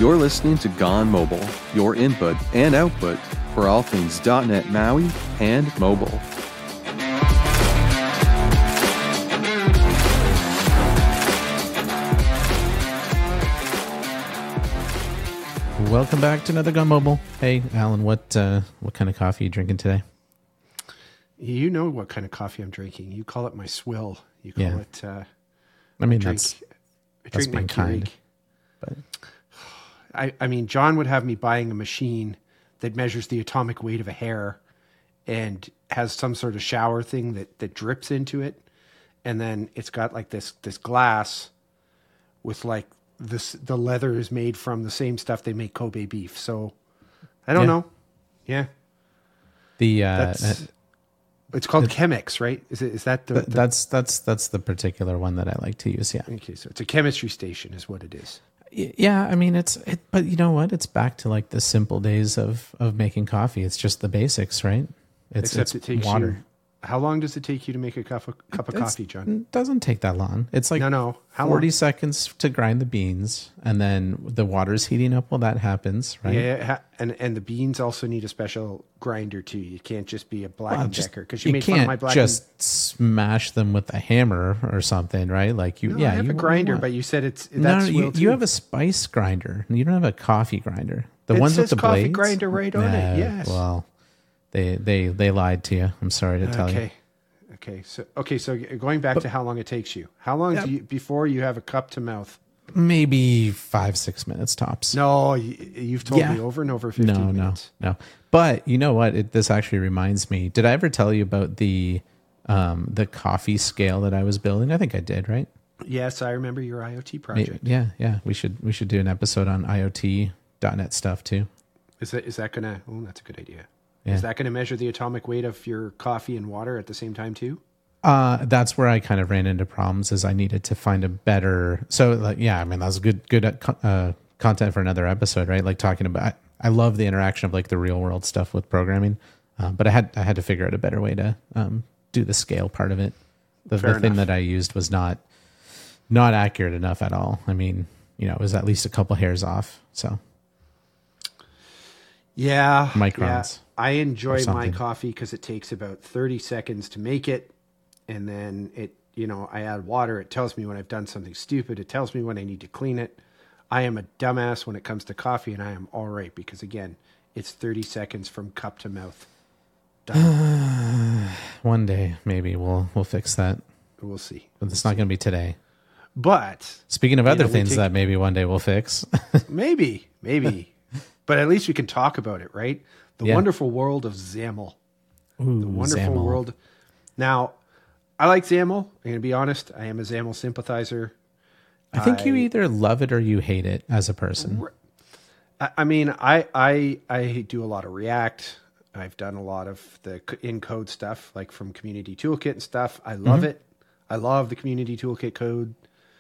You're listening to Gone Mobile, your input and output for all things .NET MAUI and mobile. Welcome back to another Gone Mobile. Hey, Alan, what kind of coffee are you drinking today? You know what kind of coffee I'm drinking. You call it my swill. You call it... I mean, that's my being kind. But I mean, John would have me buying a machine that measures the atomic weight of a hair and has some sort of shower thing that drips into it. And then it's got like this glass with like the leather is made from the same stuff they make Kobe beef. So I don't know. Yeah. It's called Chemex, right? Is that that's the particular one that I like to use. Yeah. Okay, so it's a chemistry station, is what it is. Yeah, I mean but you know what? It's back to like the simple days of making coffee. It's just the basics, right? Except it takes water. How long does it take you to make a cup of coffee, John? It doesn't take that long. It's like How 40 long? seconds to grind the beans, and then the water's heating up while that happens, right? Yeah, and the beans also need a special grinder too. You can't just be a Black & Decker, because you made can't fun of my Black just smash them with a hammer or something, right? Like you, I have a grinder, but you said you have a spice grinder. You don't have a coffee grinder. The it ones says with the coffee blades, grinder right on it. Yes. Well, they lied to you. I'm sorry to tell you. Okay. So going back to how long it takes you. How long do you before you have a cup to mouth? Maybe 5-6 minutes tops. No, you've told me over and over 15 minutes. No. But you know what? This actually reminds me. Did I ever tell you about the coffee scale that I was building? I think I did, right? Yes, I remember your IoT project. Yeah. We should do an episode on IoT.NET stuff too. Is that gonna? Oh, that's a good idea. Yeah. Is that going to measure the atomic weight of your coffee and water at the same time too? That's where I kind of ran into problems, is I needed to find a better. So I mean, that was good content for another episode, right? Like talking about, I love the interaction of like the real world stuff with programming, but I had to figure out a better way to do the scale part of it. The thing that I used was not accurate enough at all. I mean, it was at least a couple hairs off. So yeah, microns. Yeah. I enjoy my coffee because it takes about 30 seconds to make it. And then I add water. It tells me when I've done something stupid. It tells me when I need to clean it. I am a dumbass when it comes to coffee, and I am all right because, again, it's 30 seconds from cup to mouth. Done. One day, maybe we'll fix that. We'll see. But it's not going to be today. But speaking of other things that maybe one day we'll fix. maybe. But at least we can talk about it, right? The wonderful world of XAML. Ooh, the wonderful XAML. world. Now, I like XAML. I'm going to be honest. I am a XAML sympathizer. I think you either love it or you hate it as a person. I mean, I do a lot of React. I've done a lot of the in-code stuff, like from Community Toolkit and stuff. I love it. I love the Community Toolkit code.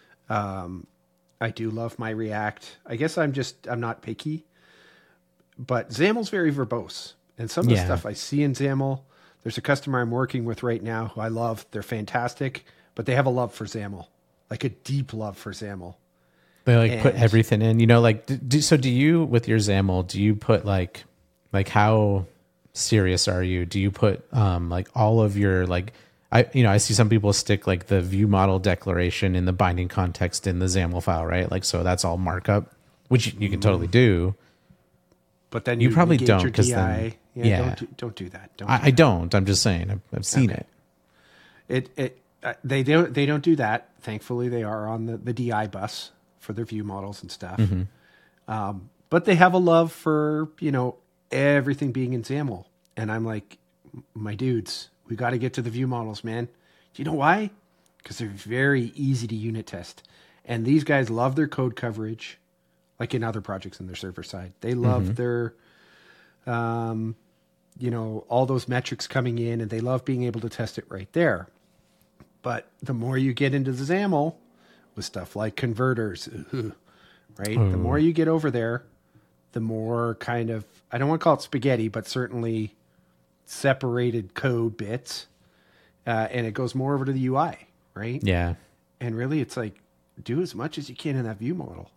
I do love my React. I guess I'm not picky. But XAML's very verbose. And some of the stuff I see in XAML, there's a customer I'm working with right now who I love. They're fantastic, but they have a love for XAML, like a deep love for XAML. They put everything in, do you, with your XAML, do you put like how serious are you? Do you put like all of your, like, I see some people stick like the view model declaration in the binding context in the XAML file, right? Like, so that's all markup, which you can totally do. But then you probably don't, because then don't do that. I don't. I'm just saying. I've seen it. They don't do that. Thankfully, they are on the DI bus for their view models and stuff. But they have a love for everything being in XAML, and I'm like, my dudes, we got to get to the view models, man. Do you know why? Because they're very easy to unit test, and these guys love their code coverage. Like in other projects on their server side, they love their, all those metrics coming in, and they love being able to test it right there. But the more you get into the XAML with stuff like converters, right? The more you get over there, the more kind of, I don't want to call it spaghetti, but certainly separated code bits. And it goes more over to the UI, right? Yeah. And really it's like, do as much as you can in that view model.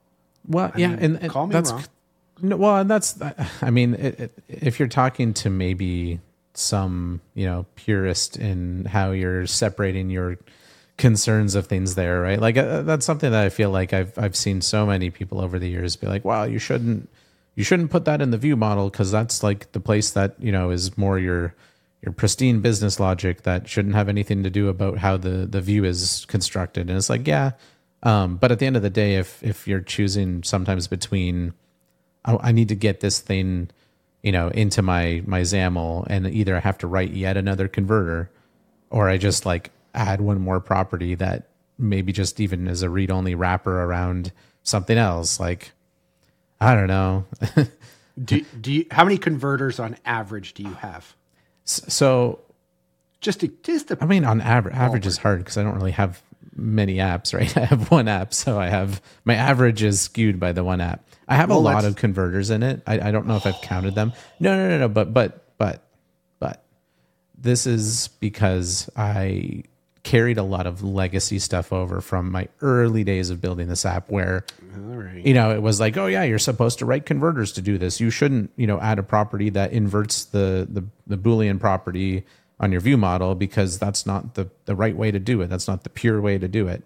Well, and call me that's wrong. no, well, and that's I mean, if you're talking to maybe some purist in how you're separating your concerns of things there, right? Like that's something that I feel like I've seen so many people over the years be like, wow, you shouldn't put that in the view model because that's like the place that is more your pristine business logic that shouldn't have anything to do about how the view is constructed. And it's like, yeah, but at the end of the day, if you're choosing sometimes between I need to get this thing into my XAML, and either I have to write yet another converter, or I just like add one more property that maybe just even as a read-only wrapper around something else. Like, I don't know. Do you? How many converters on average do you have? So, Just I mean, on average is hard because I don't really have many apps, right? I have one app, so I have my average is skewed by the one app. I have a lot of converters in it. I don't know if I've counted them. No. But this is because I carried a lot of legacy stuff over from my early days of building this app where, it was like, oh yeah, you're supposed to write converters to do this. You shouldn't, add a property that inverts the Boolean property on your view model because that's not the right way to do it. That's not the pure way to do it.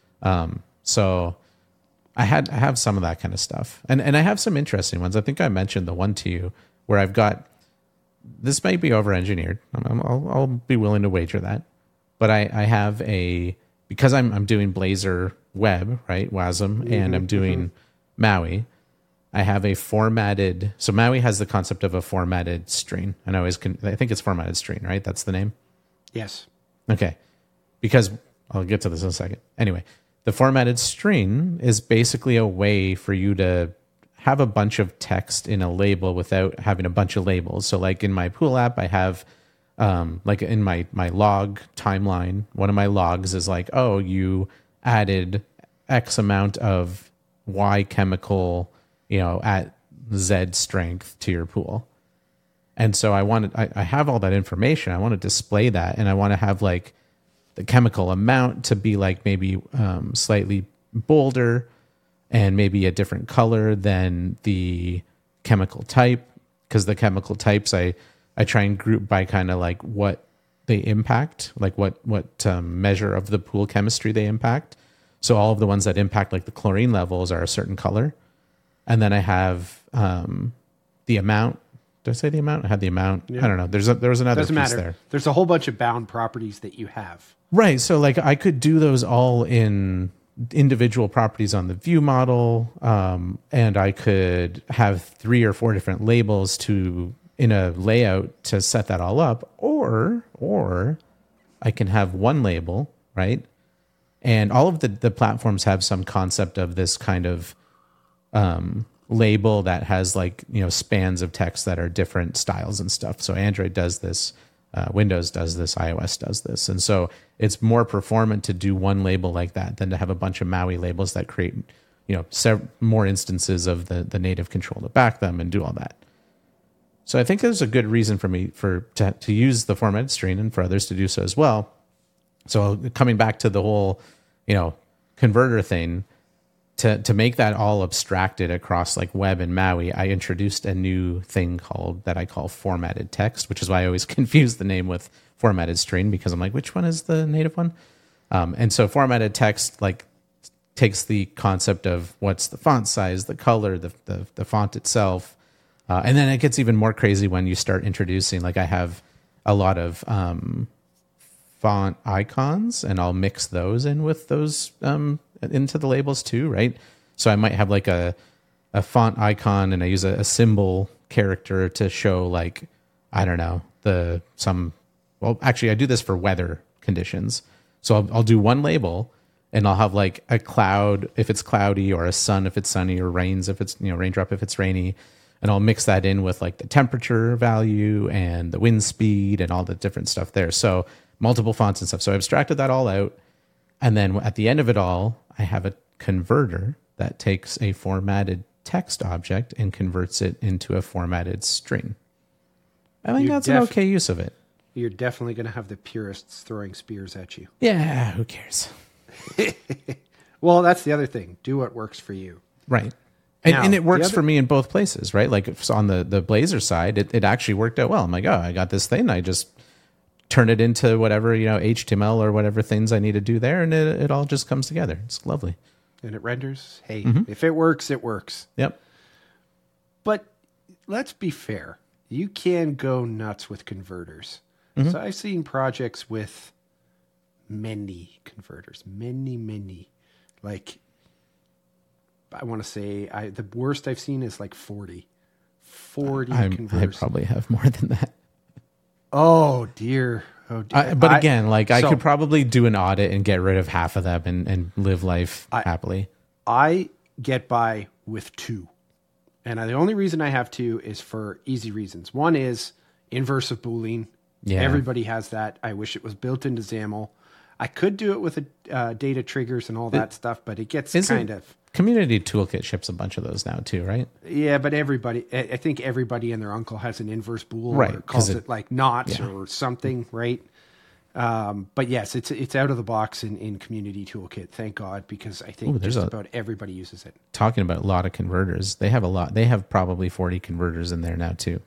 So I have some of that kind of stuff, and I have some interesting ones. I think I mentioned the one to you where I've got, this might be over engineered. I'll be willing to wager that, but I have because I'm doing Blazor web, right? WASM, and I'm doing Maui. I have a formatted, so Maui has the concept of a formatted string. And I think it's formatted string, right? That's the name. Yes. Okay. Because I'll get to this in a second. Anyway, the formatted string is basically a way for you to have a bunch of text in a label without having a bunch of labels. So like in my pool app, I have, like in my log timeline, one of my logs is like, oh, you added X amount of Y chemical, at Z strength to your pool. And so I have all that information. I want to display that. And I want to have like the chemical amount to be like maybe slightly bolder and maybe a different color than the chemical type. Because the chemical types, I try and group by kind of like what they impact, like what measure of the pool chemistry they impact. So all of the ones that impact like the chlorine levels are a certain color. And then I have the amount. Did I say the amount? I had the amount. Yeah. I don't know. There was another piece there. There's a whole bunch of bound properties that you have. Right. So like I could do those all in individual properties on the view model. And I could have 3 or 4 different labels in a layout to set that all up. Or I can have one label, right? And all of the platforms have some concept of this kind of label that has like, spans of text that are different styles and stuff. So Android does this, Windows does this, iOS does this. And so it's more performant to do one label like that than to have a bunch of Maui labels that create, more instances of the native control to back them and do all that. So I think there's a good reason for me to use the formatted string and for others to do so as well. So coming back to the whole, converter thing, to make that all abstracted across like web and Maui, I introduced a new thing that I call formatted text, which is why I always confuse the name with formatted string, because I'm like, which one is the native one? And so formatted text like takes the concept of what's the font size, the color, the font itself. And then it gets even more crazy when you start introducing, like I have a lot of font icons, and I'll mix those in with those into the labels too, right? So I might have like a font icon, and I use a symbol character to show like, I don't know, well, actually I do this for weather conditions. So I'll do one label, and I'll have like a cloud if it's cloudy, or a sun if it's sunny, or rains if it's, raindrop if it's rainy. And I'll mix that in with like the temperature value and the wind speed and all the different stuff there. So multiple fonts and stuff. So I abstracted that all out. And then at the end of it all, I have a converter that takes a formatted text object and converts it into a formatted string. I think that's an okay use of it. You're definitely going to have the purists throwing spears at you. Yeah, who cares? Well, that's the other thing. Do what works for you. Right. And it works for me in both places, right? Like if it's on the Blazor side, it actually worked out well. I'm like, oh, I got this thing. I just turn it into whatever, HTML or whatever things I need to do there. And it all just comes together. It's lovely. And it renders. Hey, if it works, it works. Yep. But let's be fair. You can go nuts with converters. So I've seen projects with many converters, many. Like, I want to say the worst I've seen is like 40 converters. I probably have more than that. Oh dear. But again, I could probably do an audit and get rid of half of them and live life happily. I get by with 2. And the only reason I have 2 is for easy reasons. One is inverse of Boolean. Yeah. Everybody has that. I wish it was built into XAML. I could do it with data triggers and all that stuff, but it gets kind of... Community Toolkit ships a bunch of those now too, right? Yeah, but I think everybody and their uncle has an inverse bool, right? Or calls it like not or something, right? But yes, it's out of the box in Community Toolkit. Thank God, because I think just about everybody uses it. Talking about a lot of converters, they have a lot. They have probably 40 converters in there now too.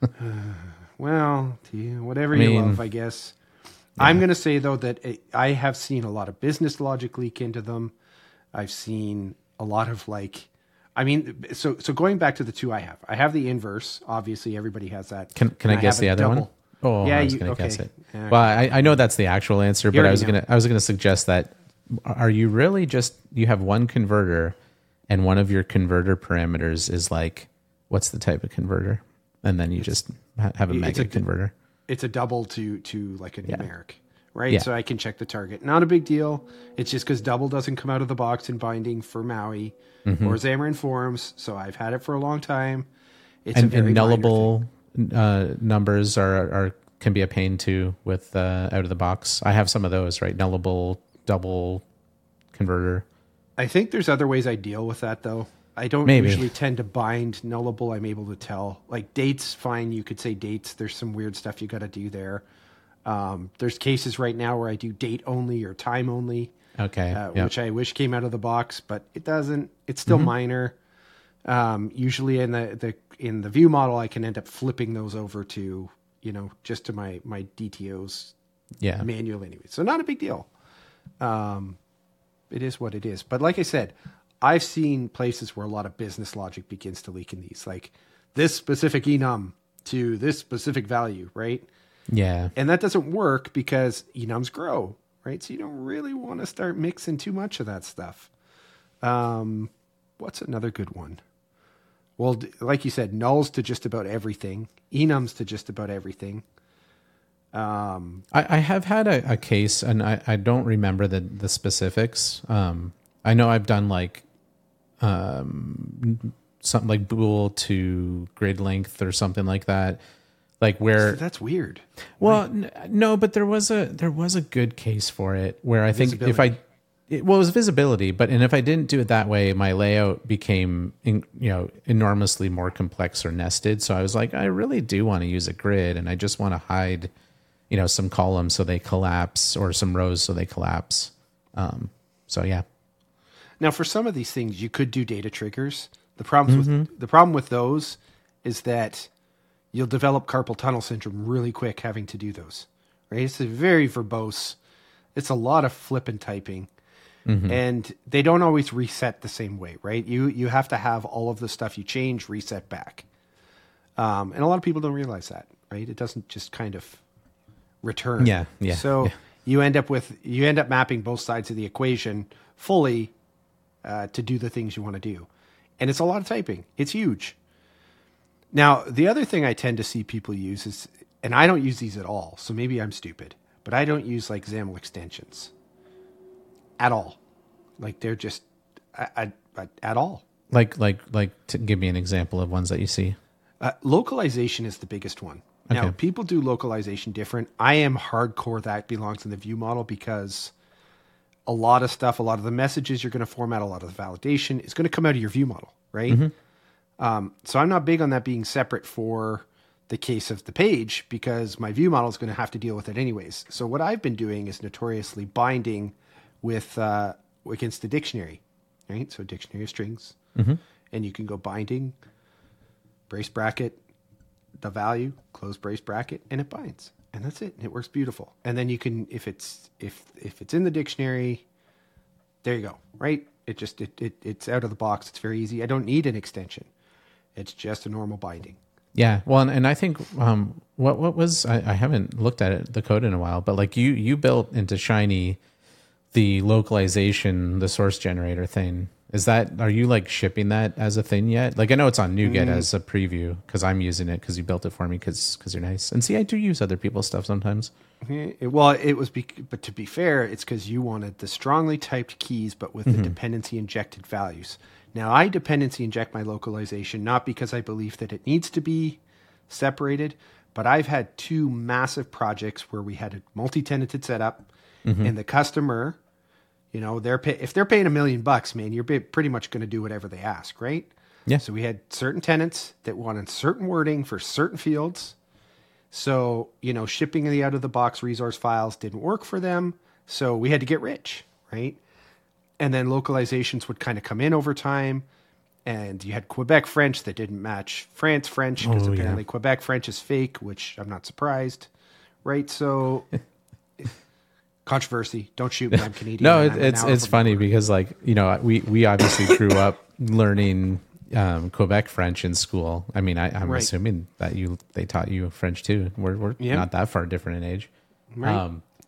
Well, whatever you love, I guess. Yeah. I'm going to say though that I have seen a lot of business logic leak into them. I've seen a lot of so going back to the 2 I have the inverse. Obviously, everybody has that. Can I guess the other one? Oh, yeah, I was going to guess it. Yeah. Well, I know that's the actual answer, but I was going to suggest that. Are you really you have one converter, and one of your converter parameters is like, what's the type of converter, and then you just have a mega converter. It's a double to like a numeric. Right, yeah. So I can check the target. Not a big deal. It's just because double doesn't come out of the box in binding for Maui or Xamarin Forms. So I've had it for a long time. It's a very nullable numbers can be a pain too with out of the box. I have some of those, right? Nullable double converter. I think there's other ways I deal with that though. I don't usually tend to bind nullable. I'm able to tell. Like dates, fine. You could say dates. There's some weird stuff you got to do there. There's cases right now where I do date only or time only, which I wish came out of the box, but it doesn't. It's still minor. Usually in the view model, I can end up flipping those over to just to my DTOs manual anyway. So not a big deal. It is what it is. But like I said, I've seen places where a lot of business logic begins to leak in these, like this specific enum to this specific value, right? Yeah. And that doesn't work because enums grow, right? So you don't really want to start mixing too much of that stuff. What's another good one? Well, like you said, nulls to just about everything, enums to just about everything. I have had a case, and I don't remember the specifics. I know I've done something like bool to grid length or something like that. Like where that's weird. Well, no, but there was a good case for it where I think it was visibility, but if I didn't do it that way, my layout became enormously more complex or nested. So I was like, I really do want to use a grid, and I just want to hide, some columns so they collapse or some rows so they collapse. So yeah. Now, for some of these things, you could do data triggers. The problem with those is that you'll develop carpal tunnel syndrome really quick having to do those, right? It's very verbose. It's a lot of flipping typing. And they don't always reset the same way, right? You have to have all of the stuff you change reset back. And a lot of people don't realize that, right? It doesn't just kind of return. Yeah. So you end up mapping both sides of the equation fully to do the things you want to do. And it's a lot of typing. It's huge. Now, the other thing I tend to see people use is, and I don't use these at all, so maybe I'm stupid, but I don't use like XAML extensions at all. Like they're just at all. Like to give me an example of ones that you see. Localization is the biggest one. Okay. Now, people do localization different. I am hardcore that belongs in the view model because a lot of the messages you're going to format, a lot of the validation is going to come out of your view model, right? So I'm not big on that being separate for the case of the page because my view model is going to have to deal with it anyways. So what I've been doing is notoriously binding with against the dictionary, right? So dictionary of strings. and you can go binding, brace bracket, the value, close brace bracket, and it binds. And that's it. It works beautiful. And then you can, if it's in the dictionary, there you go, right? It's out of the box. It's very easy. I don't need an extension. It's just a normal binding. Yeah. Well, and I think what was I haven't looked at it, the code in a while, but like you built into Shiny the localization, the source generator thing. Are you like shipping that as a thing yet? Like I know it's on NuGet as a preview because I'm using it because you built it for me because you're nice. And see, I do use other people's stuff sometimes. But to be fair, it's because you wanted the strongly typed keys, but with the dependency injected values. Now I dependency inject my localization, not because I believe that it needs to be separated, but I've had 2 massive projects where we had a multi-tenanted setup and the customer, you know, if they're paying $1 million, man, you're pretty much going to do whatever they ask, right? Yeah. So we had certain tenants that wanted certain wording for certain fields. So, you know, shipping the out of the box resource files didn't work for them. So we had to get rich, right? And then localizations would kind of come in over time. And you had Quebec French that didn't match France French because apparently Quebec French is fake, which I'm not surprised, right? So controversy. Don't shoot me. I'm Canadian. No, it's funny because like, you know, we obviously grew up learning Quebec French in school. I mean, I'm assuming that they taught you French too. We're not that far different in age. Right.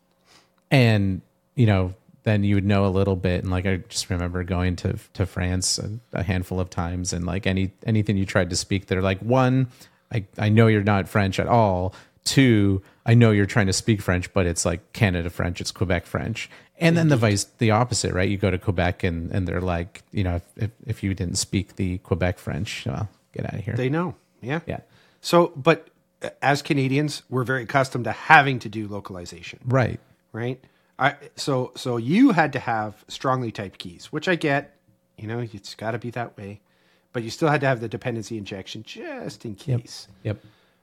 And you know, then you would know a little bit. And like, I just remember going to France a handful of times and like anything you tried to speak, they're like, 1, I know you're not French at all. 2, I know you're trying to speak French, but it's like Canada French, it's Quebec French. And then the opposite, right? You go to Quebec and they're like, you know, if you didn't speak the Quebec French, well, get out of here. They know. Yeah. Yeah. So, but as Canadians, we're very accustomed to having to do localization. Right. Right. So you had to have strongly typed keys, which I get, you know, it's got to be that way, but you still had to have the dependency injection just in case. Yep.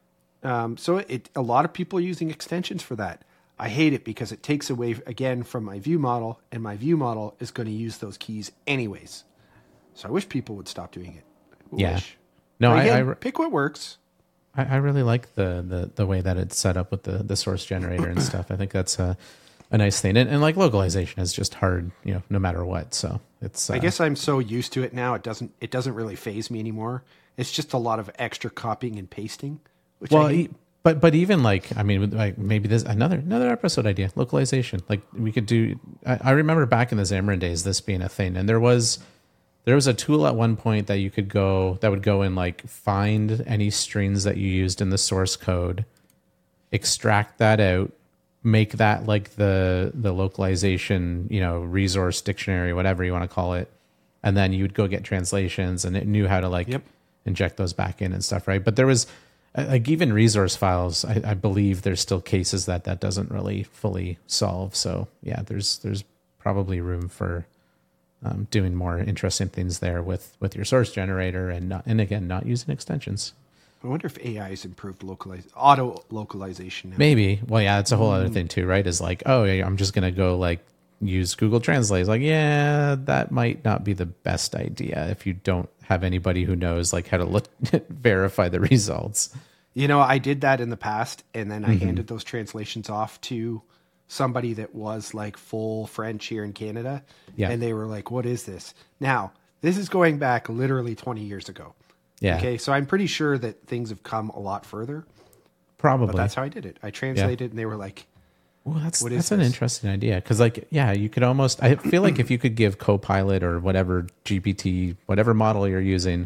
So a lot of people are using extensions for that. I hate it because it takes away again from my view model, and my view model is going to use those keys anyways. So I wish people would stop doing it. Yeah. Wish. No, again, I pick what works. I really like the way that it's set up with the source generator and stuff. I think that's a nice thing. And like localization is just hard, you know, no matter what. So it's I guess I'm so used to it now. It doesn't really faze me anymore. It's just a lot of extra copying and pasting. Which I hate. But even like, I mean, like maybe there's another episode idea, localization. Like we could do. I remember back in the Xamarin days, this being a thing, and there was a tool at one point that you could that would go and like find any strings that you used in the source code, extract that out, make that like the localization, you know, resource dictionary, whatever you want to call it, and then you would go get translations, and it knew how to like inject those back in and stuff, right? But there was like even resource files, I believe there's still cases that doesn't really fully solve. So yeah, there's probably room for doing more interesting things there with your source generator and again not using extensions. I wonder if AI has improved auto localization now. Maybe. Well, yeah, it's a whole other thing too, right? Is like, oh, I'm just gonna go like use Google Translate. It's like, yeah, that might not be the best idea if you don't have anybody who knows like how to verify the results. You know, I did that in the past, and then I handed those translations off to somebody that was like full French here in Canada. Yeah. And they were like, what is this? Now, this is going back literally 20 years ago. Yeah. Okay. So I'm pretty sure that things have come a lot further. Probably. But that's how I did it. I translated and they were like, well, that's an interesting idea. Cause like, yeah, you could almost, I feel like if you could give Copilot or whatever GPT, whatever model you're using,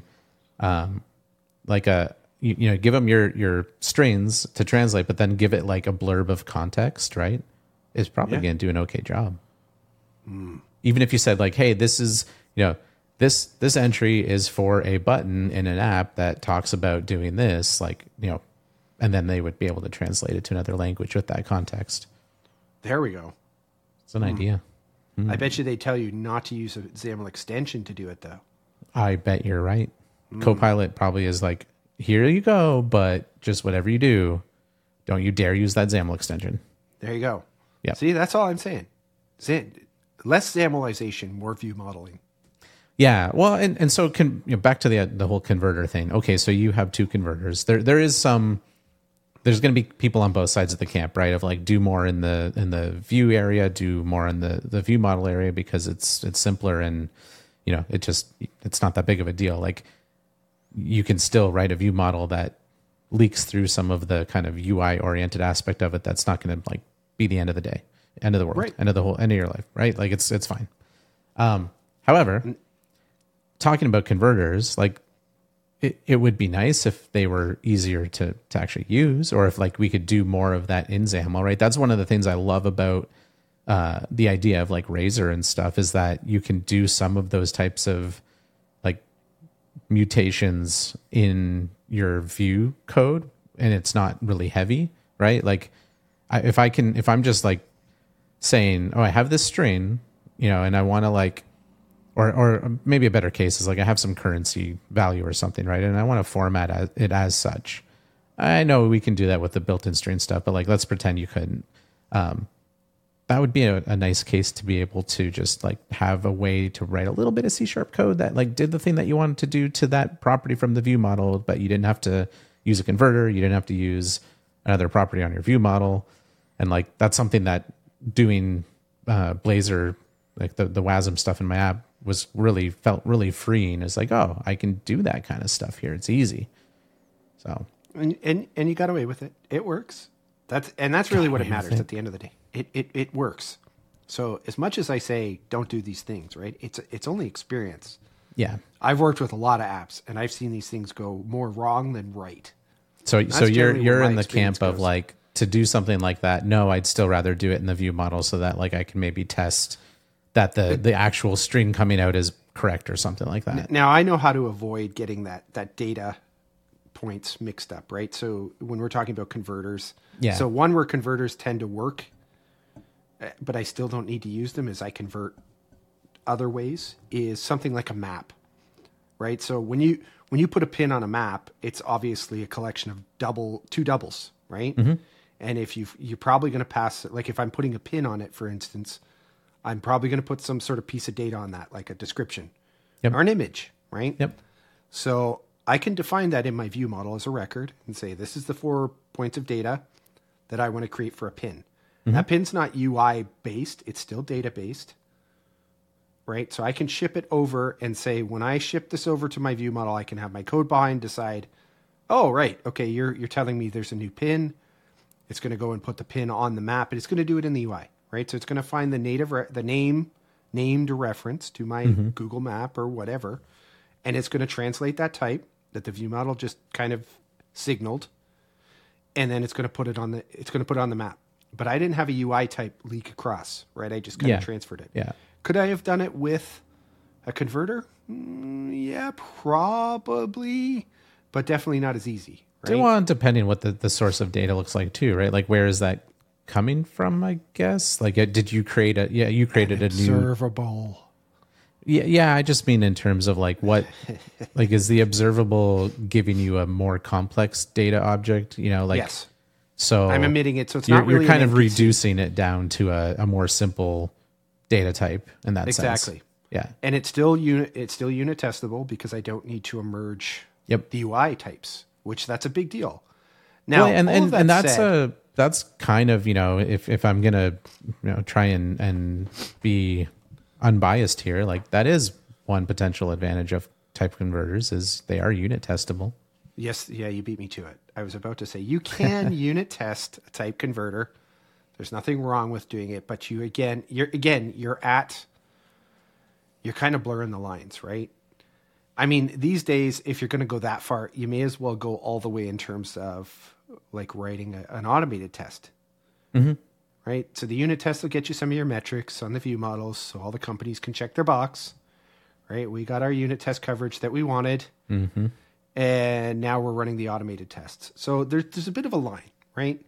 like you know, give them your strings to translate, but then give it like a blurb of context, right? It's probably going to do an okay job. Even if you said like, hey, this is, you know, this entry is for a button in an app that talks about doing this, like, you know, and then they would be able to translate it to another language with that context. There we go. It's an idea. I bet you they tell you not to use a XAML extension to do it, though. I bet you're right. Copilot probably is like, here you go, but just whatever you do, don't you dare use that XAML extension. There you go. Yeah. See, that's all I'm saying. Less XAMLization, more view modeling. Yeah, well, and so back to the whole converter thing. Okay, so you have two converters. There's going to be people on both sides of the camp, right? Of like do more in the view area, do more in the view model area because it's simpler and it's not that big of a deal. Like you can still write a view model that leaks through some of the kind of UI oriented aspect of it. That's not going to like be the end of the day, end of the world, right. End of your life, right? Like it's fine. However, talking about converters, like it would be nice if they were easier to actually use, or if like we could do more of that in XAML, right? That's one of the things I love about the idea of like Razor and stuff, is that you can do some of those types of like mutations in your view code and it's not really heavy, right? Like if I'm just like saying, oh, I have this string, and I want to like, or maybe a better case is like I have some currency value or something, right? And I want to format it as such. I know we can do that with the built-in string stuff, but like let's pretend you couldn't. That would be a nice case to be able to just like have a way to write a little bit of C# code that like did the thing that you wanted to do to that property from the view model, but you didn't have to use a converter. You didn't have to use another property on your view model. And like that's something that doing Blazor, like the WASM stuff in my app, felt really freeing. It's like, oh, I can do that kind of stuff here. It's easy. So and you got away with it. It works. That's really what it matters at the end of the day. It works. So as much as I say don't do these things, right? It's only experience. Yeah. I've worked with a lot of apps and I've seen these things go more wrong than right. So you're in the camp of like, to do something like that, no, I'd still rather do it in the view model so that like I can maybe test that the actual string coming out is correct or something like that. Now I know how to avoid getting that data points mixed up, right? So when we're talking about converters, so one where converters tend to work, but I still don't need to use them as I convert other ways, is something like a map, right? So when you put a pin on a map, it's obviously a collection of two doubles, right? Mm-hmm. And if you're probably going to pass, like if I'm putting a pin on it, for instance, I'm probably going to put some sort of piece of data on that, like a description or an image, right? Yep. So I can define that in my view model as a record and say, this is the 4 points of data that I want to create for a pin. Mm-hmm. That pin's not UI based. It's still data based, right? So I can ship it over and say, when I ship this over to my view model, I can have my code behind decide, oh, right. Okay. You're telling me there's a new pin. It's going to go and put the pin on the map, and it's going to do it in the UI, right? So it's going to find the named reference to my Google map or whatever. And it's going to translate that type that the view model just kind of signaled. And then it's going to put it on the map. But I didn't have a UI type leak across, right? I just kind of transferred it. Yeah. Could I have done it with a converter? Yeah, probably, but definitely not as easy. Right? Well, depending what the source of data looks like too, right? Like where is that coming from, I guess? Like did you create you created a new observable. Yeah, I just mean in terms of like what, like is the observable giving you a more complex data object? Like yes. So I'm emitting it, so it's not really you're kind of NPC. reducing it down to a more simple data type in that sense. Exactly. Yeah, and it's still unit testable because I don't need to emerge the UI types, which that's a big deal. Now, and that's kind of if I'm gonna try and be unbiased here, like that is one potential advantage of type converters is they are unit testable. Yes, yeah, you beat me to it. I was about to say you can unit test a type converter. There's nothing wrong with doing it, but you're kind of blurring the lines, right? I mean, these days, if you're going to go that far, you may as well go all the way in terms of like writing an automated test, right? So the unit test will get you some of your metrics on the view models, so all the companies can check their box, right? We got our unit test coverage that we wanted, and now we're running the automated tests. So there's a bit of a line, right?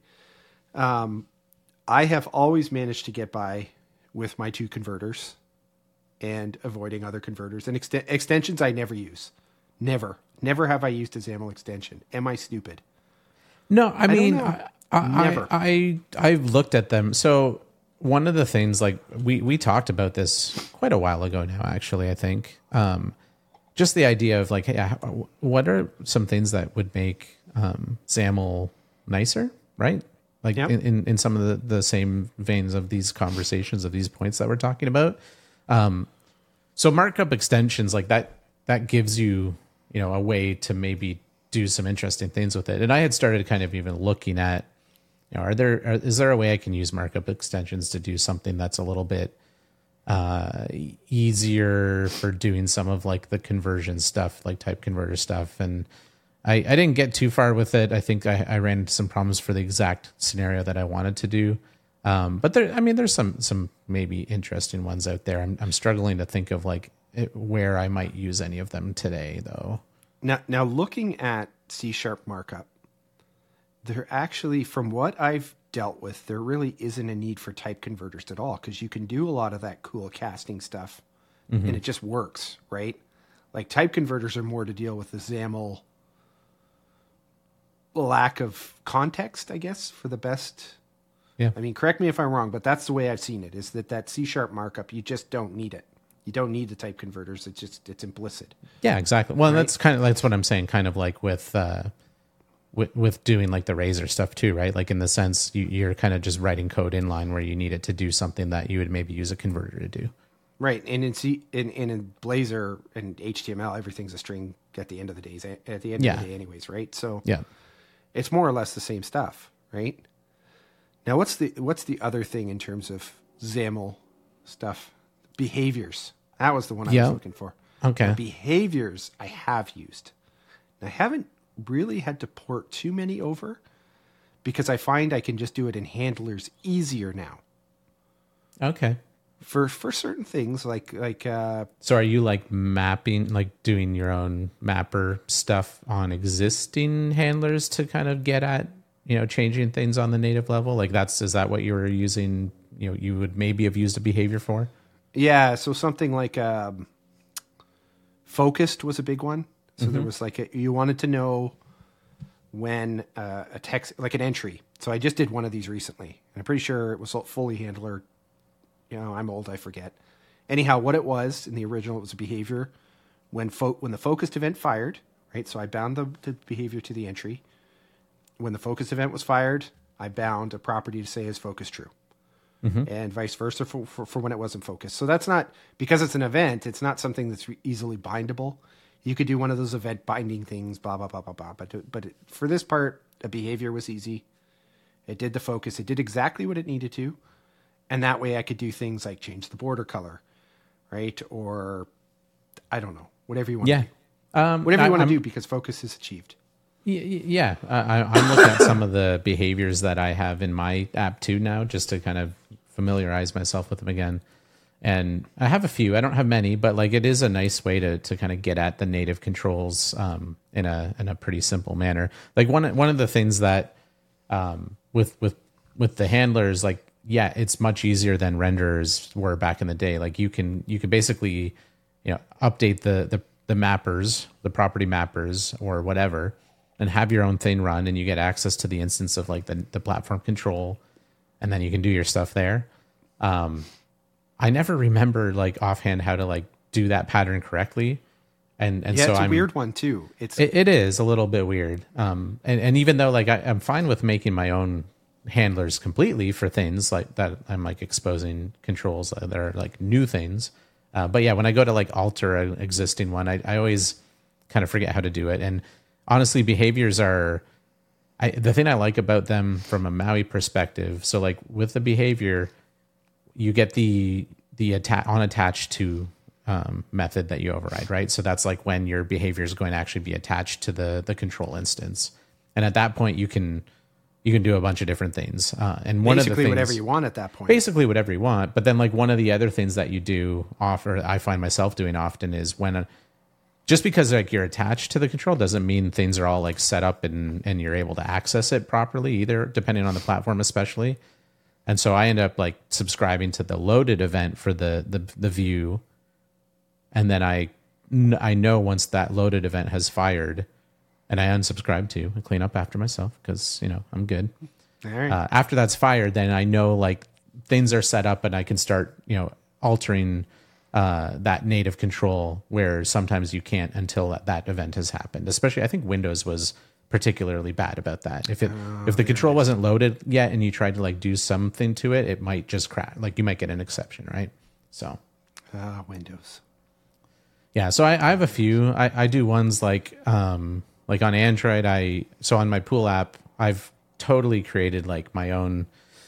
I have always managed to get by with my two converters and avoiding other converters and extensions I never use. Never have I used a XAML extension. Am I stupid? No, I mean, never. I've looked at them. So one of the things, like we talked about this quite a while ago now, actually, I think, just the idea of like, hey, what are some things that would make XAML nicer, right? Like Yep. in some of the same veins of these conversations, of these points that we're talking about. So markup extensions like that gives you, you know, a way to maybe do some interesting things with it. And I had started kind of even looking at, you know, is there a way I can use markup extensions to do something that's a little bit easier for doing some of like the conversion stuff, like type converter stuff. And I didn't get too far with it. I think I ran into some problems for the exact scenario that I wanted to do. But there's some maybe interesting ones out there. I'm struggling to think of like where I might use any of them today though. Now looking at C# markup, there actually, from what I've dealt with, there really isn't a need for type converters at all, because you can do a lot of that cool casting stuff and it just works, right? Like type converters are more to deal with the XAML lack of context, I guess, for the best. Yeah. I mean, correct me if I'm wrong, but that's the way I've seen it, is that C# markup, you just don't need it. You don't need the type converters. It's implicit. Yeah, exactly. Well, Right? that's what I'm saying, kind of like with doing like the Razor stuff too, right? Like in the sense you're kind of just writing code inline where you need it to do something that you would maybe use a converter to do. Right. And in Blazor and HTML, everything's a string at the end of the day, of the day anyways, right? So Yeah. it's more or less the same stuff, right? Now, what's the other thing in terms of XAML stuff? Behaviors. That was the one I was looking for. Okay. Now, behaviors I have used. Now, I haven't really had to port too many over because I find I can just do it in handlers easier now. Okay. For certain things like So are you like mapping, like doing your own mapper stuff on existing handlers to kind of get at, you know, changing things on the native level? Like is that what you were using, you know, you would maybe have used a behavior for? Yeah, so something like focused was a big one. So there was like you wanted to know when a text, like an entry. So I just did one of these recently, and I'm pretty sure it was fully handler. You know, I'm old, I forget. Anyhow, what it was in the original, it was a behavior when the focused event fired, right? So I bound the behavior to the entry. When the focused event was fired, I bound a property to say is focus true. And vice versa for when it wasn't focused. So that's not, because it's an event, it's not something that's easily bindable. You could do one of those event binding things, blah, blah, blah, blah, blah. But for this part, a behavior was easy. It did the focus. It did exactly what it needed to. And that way I could do things like change the border color, right? Or, I don't know, whatever you want to do. Whatever you want to do, because focus is achieved. Yeah. I'm looking at some of the behaviors that I have in my app too now, just to kind of familiarize myself with them again. And I have a few. I don't have many, but like it is a nice way to kind of get at the native controls in a pretty simple manner. Like one of the things that with the handlers, like, yeah, it's much easier than renderers were back in the day. Like you can basically, you know, update the mappers, the property mappers or whatever, and have your own thing run, and you get access to the instance of like the platform control, and then you can do your stuff there. I never remember like offhand how to like do that pattern correctly. And yeah, so it's a weird one too. It is a little bit weird. And even though like I'm fine with making my own handlers completely for things like that, I'm like exposing controls that are like new things. But yeah, when I go to like alter an existing one, I always kind of forget how to do it. And honestly, behaviors are, the thing I like about them from a Maui perspective. So like with the behavior, you get the on attached to method that you override, right? So that's like when your behavior is going to actually be attached to the control instance. And at that point, you can do a bunch of different things. And one basically of the things, whatever you want at that point. basically whatever you want. But then like one of the other things that you do or I find myself doing often is when just because like you're attached to the control doesn't mean things are all like set up and you're able to access it properly either, depending on the platform, especially. And so I end up like subscribing to the loaded event for the view. And then I know once that loaded event has fired, and I unsubscribe to and clean up after myself because, you know, I'm good. All right. After that's fired, then I know like things are set up and I can start, altering that native control where sometimes you can't until that event has happened. Especially, I think Windows was particularly bad about that. If the control wasn't loaded yet and you tried to like do something to it, it might just crash. Like you might get an exception, right? So, Windows. Yeah, so I have a few. I do ones like on Android. So on my pool app, I've totally created like my own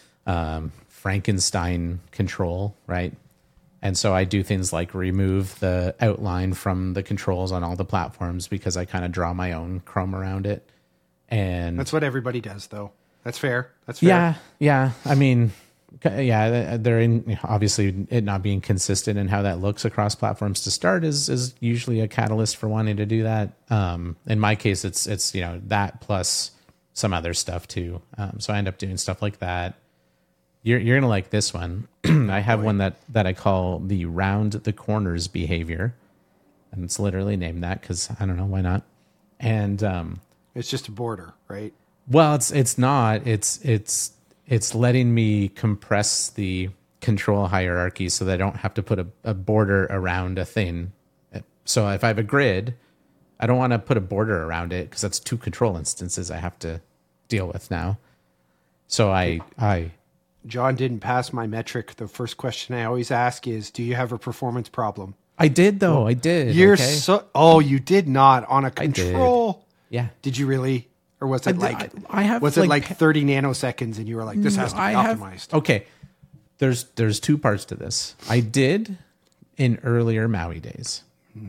Frankenstein control, right? And so I do things like remove the outline from the controls on all the platforms because I kind of draw my own Chrome around it. And that's what everybody does, though. That's fair. That's fair. Yeah. I mean, yeah, they're in, obviously it not being consistent in how that looks across platforms to start is usually a catalyst for wanting to do that. In my case, it's that plus some other stuff too. So I end up doing stuff like that. You're gonna like this one. I have one that I call the round the corners behavior, and it's literally named that because I don't know why not. And it's just a border, right? Well, it's not. It's letting me compress the control hierarchy so that I don't have to put a border around a thing. So if I have a grid, I don't want to put a border around it because that's 2 control instances I have to deal with now. So I John didn't pass my metric. The first question I always ask is, do you have a performance problem? I did though. Well, I did. You're you did not on a control. Yeah. Did you really? Or was it was it like 30 nanoseconds and you were like, this has to be optimized? Okay. There's 2 parts to this. I did in earlier Maui days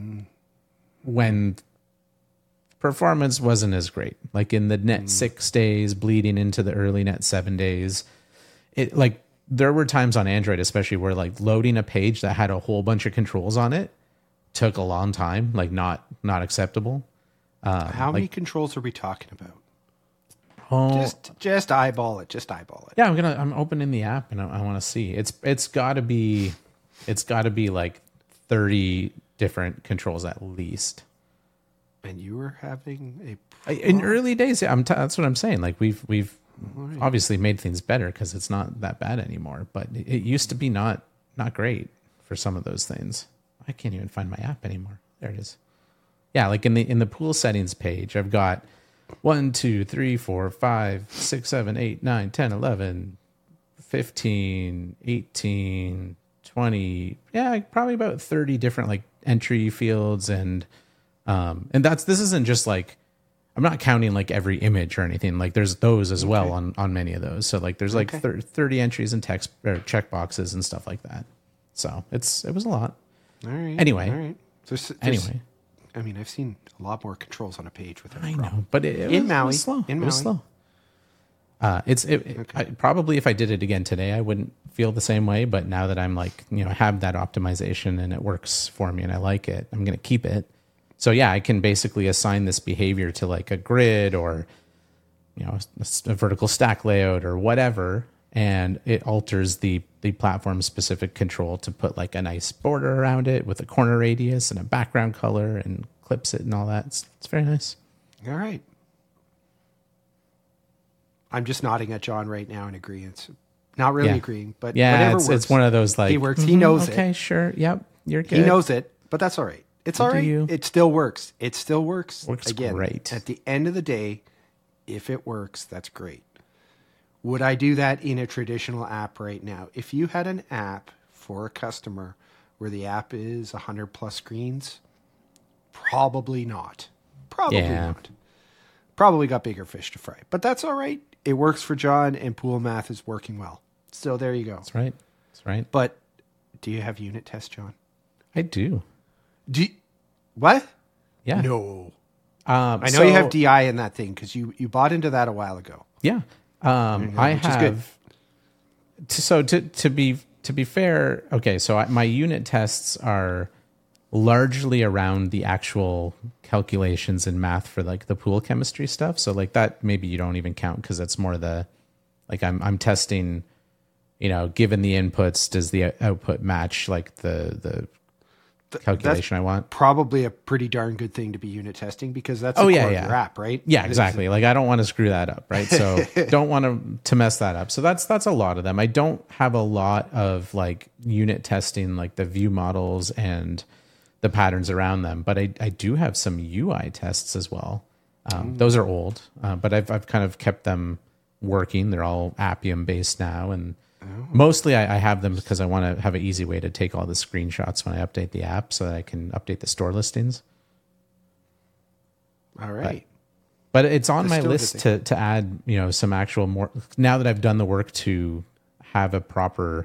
when performance wasn't as great. Like in the net 6 days bleeding into the early net 7 days. It like there were times on Android, especially where like loading a page that had a whole bunch of controls on it took a long time, like not acceptable. How many controls are we talking about? Oh, just eyeball it. Just eyeball it. Yeah, I'm opening the app and I want to see. It's got to be like 30 different controls at least. And you were having in early days. That's what I'm saying. Like we've obviously made things better because it's not that bad anymore. But it used to be not great for some of those things. I can't even find my app anymore. There it is. Yeah, like in the pool settings page, I've got 1, 2, 3, 4, 5, 6, 7, 8, 9, 10, 11, 15, 18, 20. Yeah, probably about 30 different like entry fields and this isn't just like, I'm not counting like every image or anything. Like there's those as well on many of those. So like there's like 30 entries and text or check boxes and stuff like that. So it was a lot. All right. Anyway. All right. Anyway. I mean, I've seen a lot more controls on a page with I know, but it was slow. It was slow. Probably if I did it again today, I wouldn't feel the same way. But now that I'm like, have that optimization and it works for me and I like it, I'm going to keep it. So yeah, I can basically assign this behavior to like a grid or, a vertical stack layout or whatever. And it alters the platform specific control to put like a nice border around it with a corner radius and a background color and clips it and all that. It's very nice. All right. I'm just nodding at John right now in agreement. Not really agreeing, but whatever works. It's one of those like, he works. He knows it. Okay, sure. Yep. You're good. He knows it, but that's all right. It's all right. It still works. It still works. Works again, great. At the end of the day, if it works, that's great. Would I do that in a traditional app right now? If you had an app for a customer where the app is 100 plus screens, probably not. Probably not. Probably got bigger fish to fry. But that's all right. It works for John and Pool Math is working well. So there you go. That's right. But do you have unit tests, John? I do. What? Yeah. No. I know you have DI in that thing because you bought into that a while ago. Yeah. I have. So to be fair, okay. So my unit tests are largely around the actual calculations in math for like the pool chemistry stuff. So like that maybe you don't even count because that's more the like I'm testing. Given the inputs, does the output match like the calculation I want. Probably a pretty darn good thing to be unit testing, because that's the Oh, core yeah, of yeah. your app, right? Yeah, exactly. Like I don't want to screw that up, right? So don't want to mess that up. So that's a lot of them. I don't have a lot of like unit testing, like the view models and the patterns around them, but I do have some UI tests as well. Those are old, but I've kind of kept them working. They're all Appium based now, and mostly I have them because I want to have an easy way to take all the screenshots when I update the app, so that I can update the store listings. All right. But it's on That's my still a good list to add, some actual more, now that I've done the work to have a proper,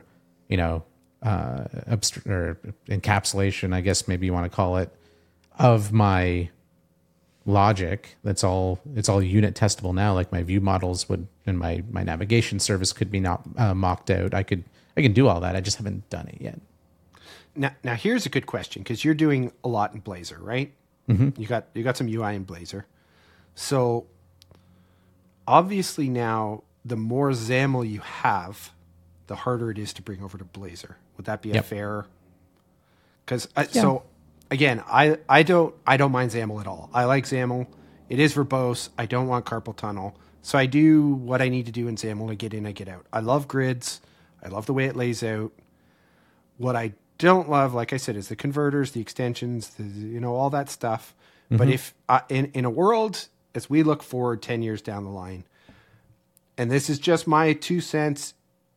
or encapsulation, I guess maybe you want to call it, of my logic. It's all unit testable now. Like my view models would, and my navigation service could be not mocked out. I can do all that. I just haven't done it yet. Now here's a good question, because you're doing a lot in Blazor, right? Mm-hmm. You got some UI in Blazor. So obviously now the more XAML you have, the harder it is to bring over to Blazor. Would that be a fair? Because so again, I don't mind XAML at all. I like XAML. It is verbose. I don't want carpal tunnel. So I do what I need to do in XAML. I get in, I get out. I love grids. I love the way it lays out. What I don't love, like I said, is the converters, the extensions, all that stuff. Mm-hmm. But if in a world, as we look forward 10 years down the line, and this is just my 2 cents,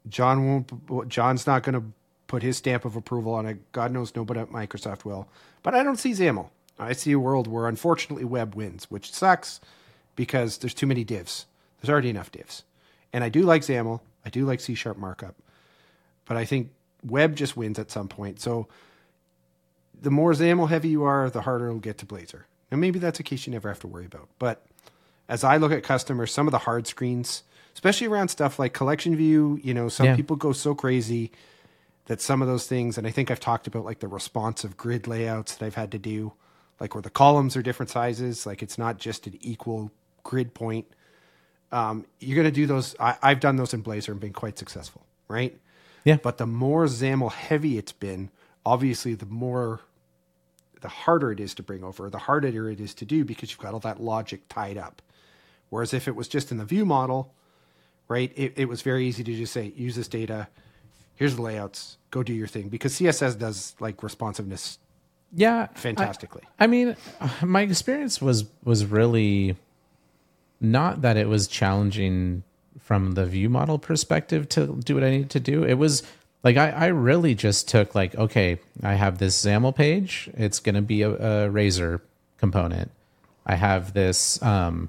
John's not going to put his stamp of approval on it. God knows nobody at Microsoft will. But I don't see XAML. I see a world where, unfortunately, web wins, which sucks because there's too many divs. There's already enough divs. And I do like XAML. I do like C# markup. But I think web just wins at some point. So the more XAML heavy you are, the harder it'll get to Blazor. And maybe that's a case you never have to worry about. But as I look at customers, some of the hard screens, especially around stuff like collection view, some people go so crazy that some of those things, and I think I've talked about like the responsive grid layouts that I've had to do, like where the columns are different sizes, like it's not just an equal grid point. You're going to do those. I've done those in Blazor and been quite successful, right? Yeah. But the more XAML heavy it's been, obviously the harder it is to bring over, the harder it is to do, because you've got all that logic tied up. Whereas if it was just in the view model, right, it was very easy to just say, use this data, here's the layouts, go do your thing. Because CSS does like responsiveness fantastically. I mean, my experience was really not that it was challenging from the view model perspective to do what I needed to do. It was like, I really just took like, okay, I have this XAML page. It's going to be a Razor component. I have this,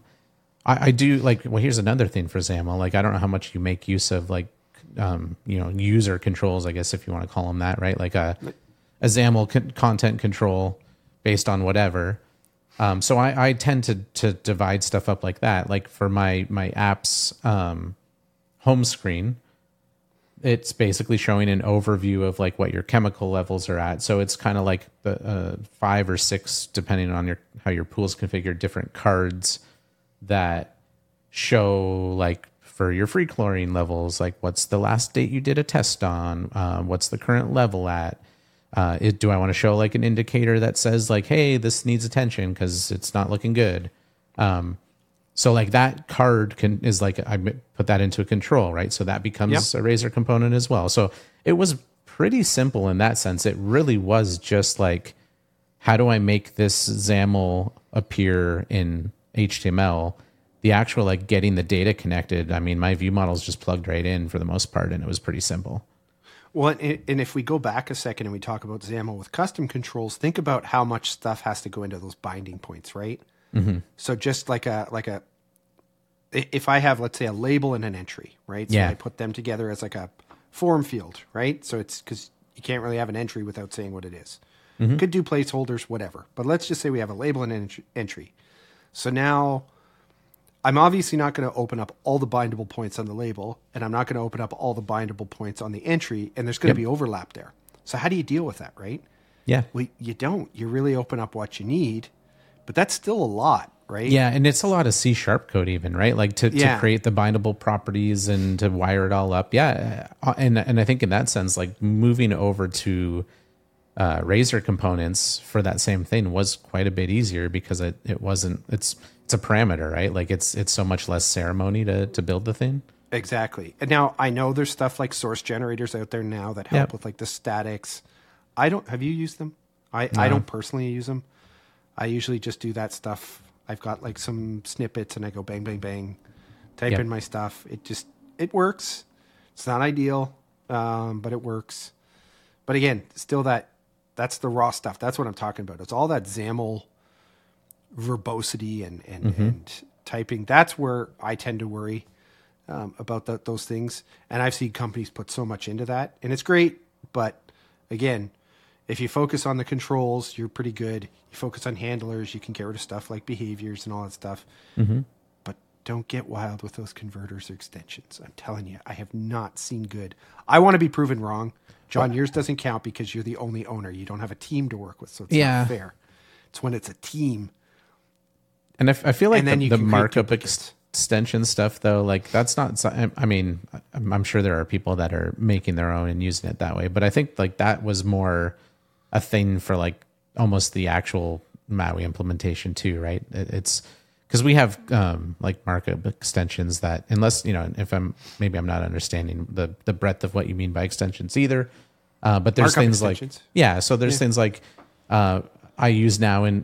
I do like, well, here's another thing for XAML. Like, I don't know how much you make use of like, user controls, I guess, if you want to call them that, right? Like a XAML content control based on whatever. So I tend to divide stuff up like that. Like for my app's home screen, it's basically showing an overview of like what your chemical levels are at. So it's kind of like the 5 or 6, depending on how your pool's configured, different cards that show like for your free chlorine levels, like what's the last date you did a test on, what's the current level at. Do I want to show like an indicator that says like, hey, this needs attention because it's not looking good? So like that card is like, I put that into a control, right? So that becomes a Razor component as well. So it was pretty simple in that sense. It really was just like, how do I make this XAML appear in HTML? The actual like getting the data connected, I mean, my view models just plugged right in for the most part, and it was pretty simple. Well, and if we go back a second and we talk about XAML with custom controls, think about how much stuff has to go into those binding points, right? Mm-hmm. So just like if I have, let's say, a label and an entry, right? So I put them together as like a form field, right? So it's because you can't really have an entry without saying what it is. Mm-hmm. Could do placeholders, whatever. But let's just say we have a label and an entry. So now I'm obviously not going to open up all the bindable points on the label, and I'm not going to open up all the bindable points on the entry, and there's going to be overlap there. So how do you deal with that, right? Yeah. Well, you don't. You really open up what you need, but that's still a lot, right? Yeah, and it's a lot of C# code even, right? Like to create the bindable properties and to wire it all up. Yeah, and I think in that sense, like moving over to Razor components for that same thing was quite a bit easier because it wasn't, it's a parameter, right? Like it's so much less ceremony to build the thing. Exactly. And now I know there's stuff like source generators out there now that help with like the statics. Have you used them? I don't personally use them. I usually just do that stuff. I've got like some snippets and I go bang, bang, bang, type in my stuff. It works. It's not ideal, but it works. But again, still that's the raw stuff. That's what I'm talking about. It's all that XAML verbosity and typing. That's where I tend to worry about those things. And I've seen companies put so much into that, and it's great. But again, if you focus on the controls, you're pretty good. You focus on handlers, you can get rid of stuff like behaviors and all that stuff. But don't get wild with those converters or extensions. I'm telling you, I have not seen good. I want to be proven wrong. John, yours doesn't count because you're the only owner. You don't have a team to work with, so it's not fair. It's when it's a team. And I feel like the markup extension stuff, though, like that's not, I mean, I'm sure there are people that are making their own and using it that way, but I think like that was more a thing for like almost the actual Maui implementation too, right? It's because we have like markup extensions that, unless, if I'm not understanding the breadth of what you mean by extensions either. But there's markup things extensions. So there's things like I use now in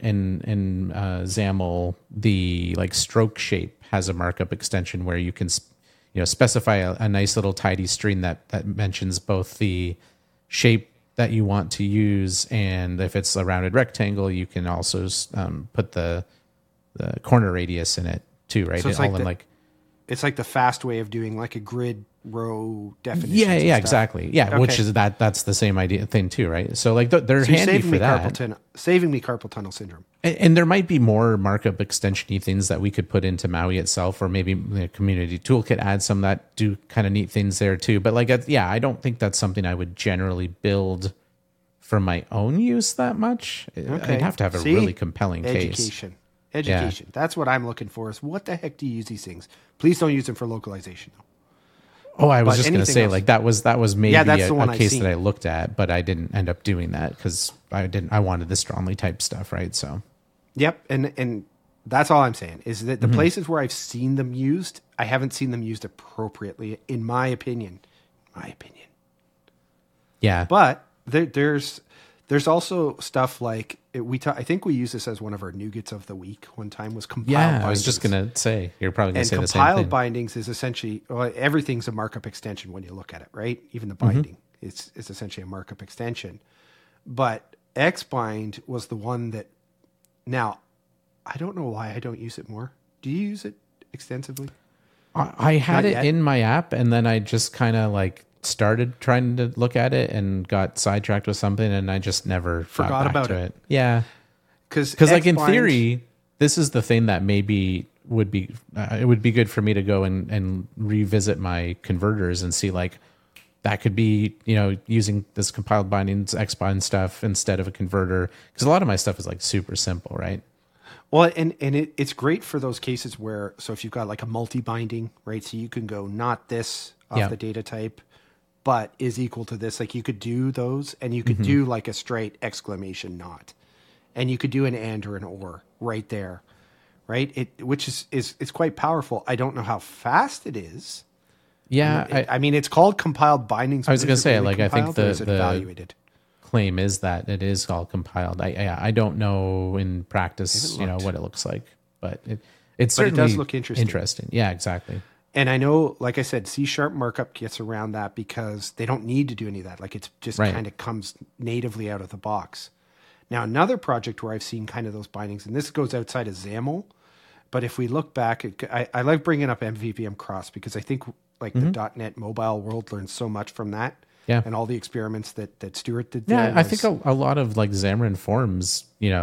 XAML, the like stroke shape has a markup extension where you can specify a nice little tidy string that mentions both the shape that you want to use, and if it's a rounded rectangle, you can also put the corner radius in it too, right? So it's like the fast way of doing like a grid row definition. Yeah, exactly. Yeah, okay. Which is that's the same idea thing too, right? So like they're handy for that. Saving me carpal tunnel syndrome. And there might be more markup extension-y things that we could put into Maui itself, or maybe the community toolkit adds some that do kind of neat things there too. But like, I don't think that's something I would generally build for my own use that much. Okay. I'd have to have a really compelling case. Education. That's what I'm looking for, is what the heck do you use these things? Please don't use them for localization, though. Oh, I was just going to say, like that was maybe a case that I looked at, but I didn't end up doing that because I wanted the strongly typed stuff, right? So, yep, and that's all I'm saying is that the places where I've seen them used, I haven't seen them used appropriately, in my opinion. Yeah, but there's also stuff like I think we use this as one of our nougats of the week one time, was compiled bindings. I was just going to say, you're probably going to say the same thing. Compiled bindings is essentially, everything's a markup extension when you look at it, right? Even the binding is essentially a markup extension. But Xbind was the one that, now, I don't know why I don't use it more. Do you use it extensively? I had it in my app, and then I just kind of like started trying to look at it and got sidetracked with something, and I just never forgot about it. Yeah, because like in theory, this is the thing that maybe would be it would be good for me to go and revisit my converters and see like that could be using this compiled bindings Xbind stuff instead of a converter, because a lot of my stuff is like super simple, right? Well, and it's great for those cases where, so if you've got like a multi-binding, right, so you can go not this off the data type, but is equal to this. Like you could do those, and you could do like a straight exclamation not, and you could do an and or an or right there, right? Which is quite powerful. I don't know how fast it is. Yeah, I mean, it's called compiled bindings. I was going to say, really like, I think the evaluated claim is that it is all compiled. I don't know in practice, what it looks like, but it certainly does look interesting. Yeah, exactly. And I know, like I said, C# markup gets around that because they don't need to do any of that. Like it's just kind of comes natively out of the box. Now, another project where I've seen kind of those bindings, and this goes outside of XAML, but if we look back, I like bringing up MVVM Cross because I think like the .NET mobile world learned so much from that. Yeah. And all the experiments that Stuart did. Yeah, I think a lot of like Xamarin Forms,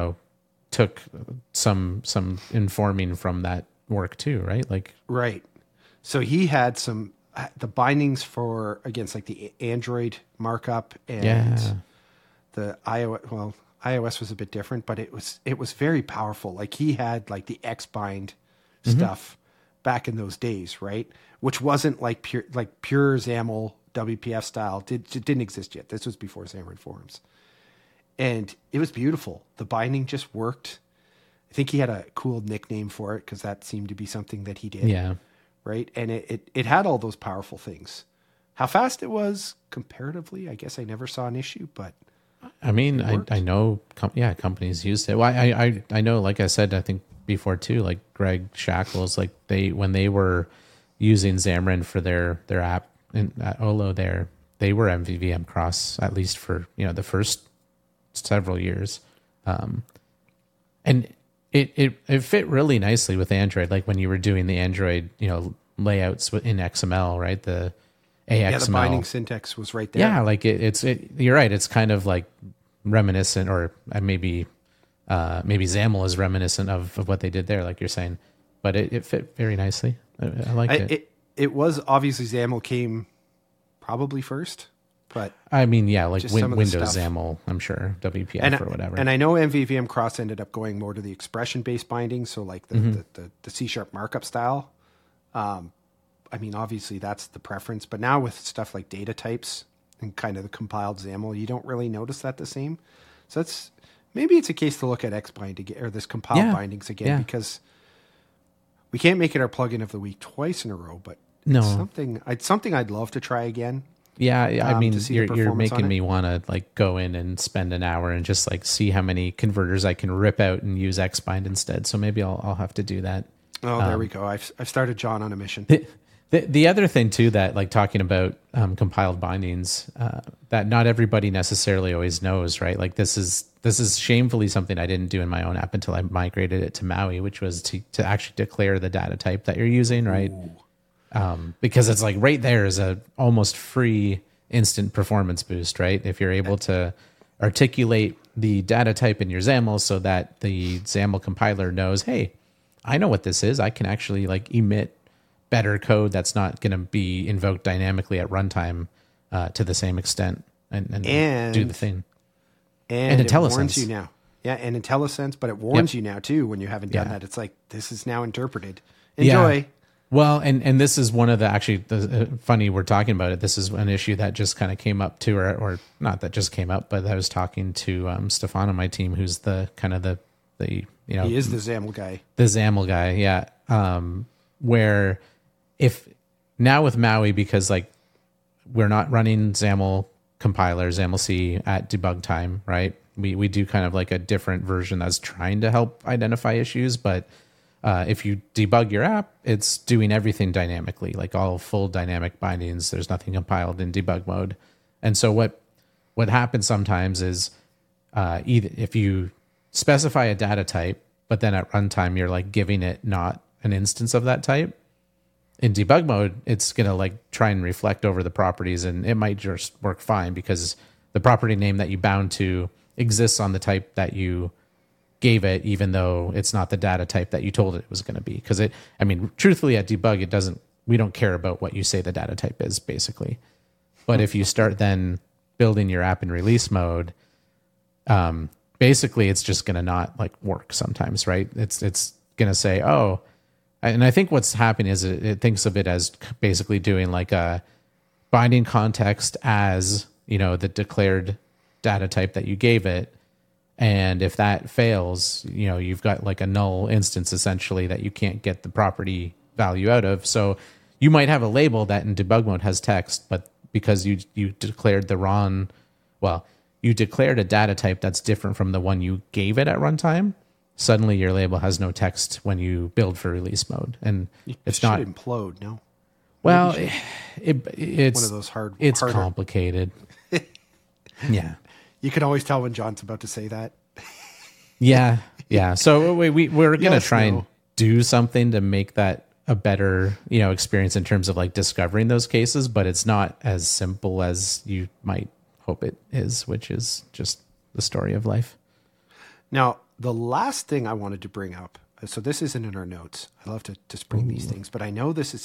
took some informing from that work too, right? Like right. So he had the bindings for against like the Android markup and the iOS. Well, iOS was a bit different, but it was very powerful. Like he had like the Xbind stuff back in those days, right? Which wasn't like pure XAML WPF style. It didn't exist yet. This was before Xamarin Forms. And it was beautiful. The binding just worked. I think he had a cool nickname for it because that seemed to be something that he did. Yeah. Right. And it had all those powerful things. How fast it was comparatively, I guess I never saw an issue, but I mean, I know, companies used it. Well, I know, like I said, I think before too, like Greg Shackles, like when they were using Xamarin for their app at Olo there, they were MVVM cross, at least for, the first several years. And it fit really nicely with Android. Like when you were doing the Android, layouts in XML, right? The AXML. Yeah, the binding syntax was right there. Yeah, like you're right. It's kind of like reminiscent, or maybe XAML is reminiscent of what they did there, like you're saying. But it fit very nicely. I like it. It was obviously XAML came probably first, but I mean, yeah, like Windows stuff. XAML, I'm sure, WPF or whatever. And I know MVVM cross ended up going more to the expression-based binding, so like the C# markup style. I mean, obviously that's the preference, but now with stuff like data types and kind of the compiled XAML, you don't really notice that the same. So maybe it's a case to look at XBind again, or this compiled bindings again, because we can't make it our plugin of the week twice in a row, but it's something I'd love to try again. Yeah, I mean, you're making me want to like go in and spend an hour and just like see how many converters I can rip out and use XBind instead. So maybe I'll have to do that. Oh, there we go. I've started John on a mission. The other thing too, that like talking about compiled bindings, that not everybody necessarily always knows, right? Like this is shamefully something I didn't do in my own app until I migrated it to Maui, which was to actually declare the data type that you're using, right? Because it's like right there is a almost free instant performance boost, right? If you're able to articulate the data type in your XAML so that the XAML compiler knows, hey, I know what this is. I can actually like emit better code that's not going to be invoked dynamically at runtime to the same extent and do the thing. And it warns you now. Yeah, and IntelliSense, but it warns you now too when you haven't done that. It's like, this is now interpreted. Enjoy. Yeah. Well, and this is one of the funny we're talking about it. This is an issue that just kind of came up too, or not that just came up, but I was talking to Stefan on my team, who's the kind of the he is the XAML guy. The XAML guy, yeah. Where if now with Maui, because like we're not running XAML compiler, XAML C at debug time, right? We do kind of like a different version that's trying to help identify issues, but if you debug your app, it's doing everything dynamically, like all full dynamic bindings. There's nothing compiled in debug mode. And so what happens sometimes is either if you specify a data type, but then at runtime, you're like giving it not an instance of that type. In debug mode, it's going to like try and reflect over the properties, and it might just work fine because the property name that you bound to exists on the type that you gave it, even though it's not the data type that you told it was going to be. Because truthfully at debug, we don't care about what you say the data type is, basically. But if you start then building your app in release mode, basically it's just going to not like work sometimes, right? It's going to say, oh, and I think what's happening is it thinks of it as basically doing like a binding context as, the declared data type that you gave it. And if that fails, you've got like a null instance essentially that you can't get the property value out of. So you might have a label that in debug mode has text, but because you declared you declared a data type that's different from the one you gave it at runtime, suddenly your label has no text when you build for release mode. And it's not implode, no? Well, it's one of those harder. Complicated. Yeah. You can always tell when John's about to say that. Yeah. So we're going to try and do something to make that a better, experience in terms of like discovering those cases, but it's not as simple as you might hope it is, which is just the story of life. Now, the last thing I wanted to bring up, so this isn't in our notes. I love to just bring these things, but I know this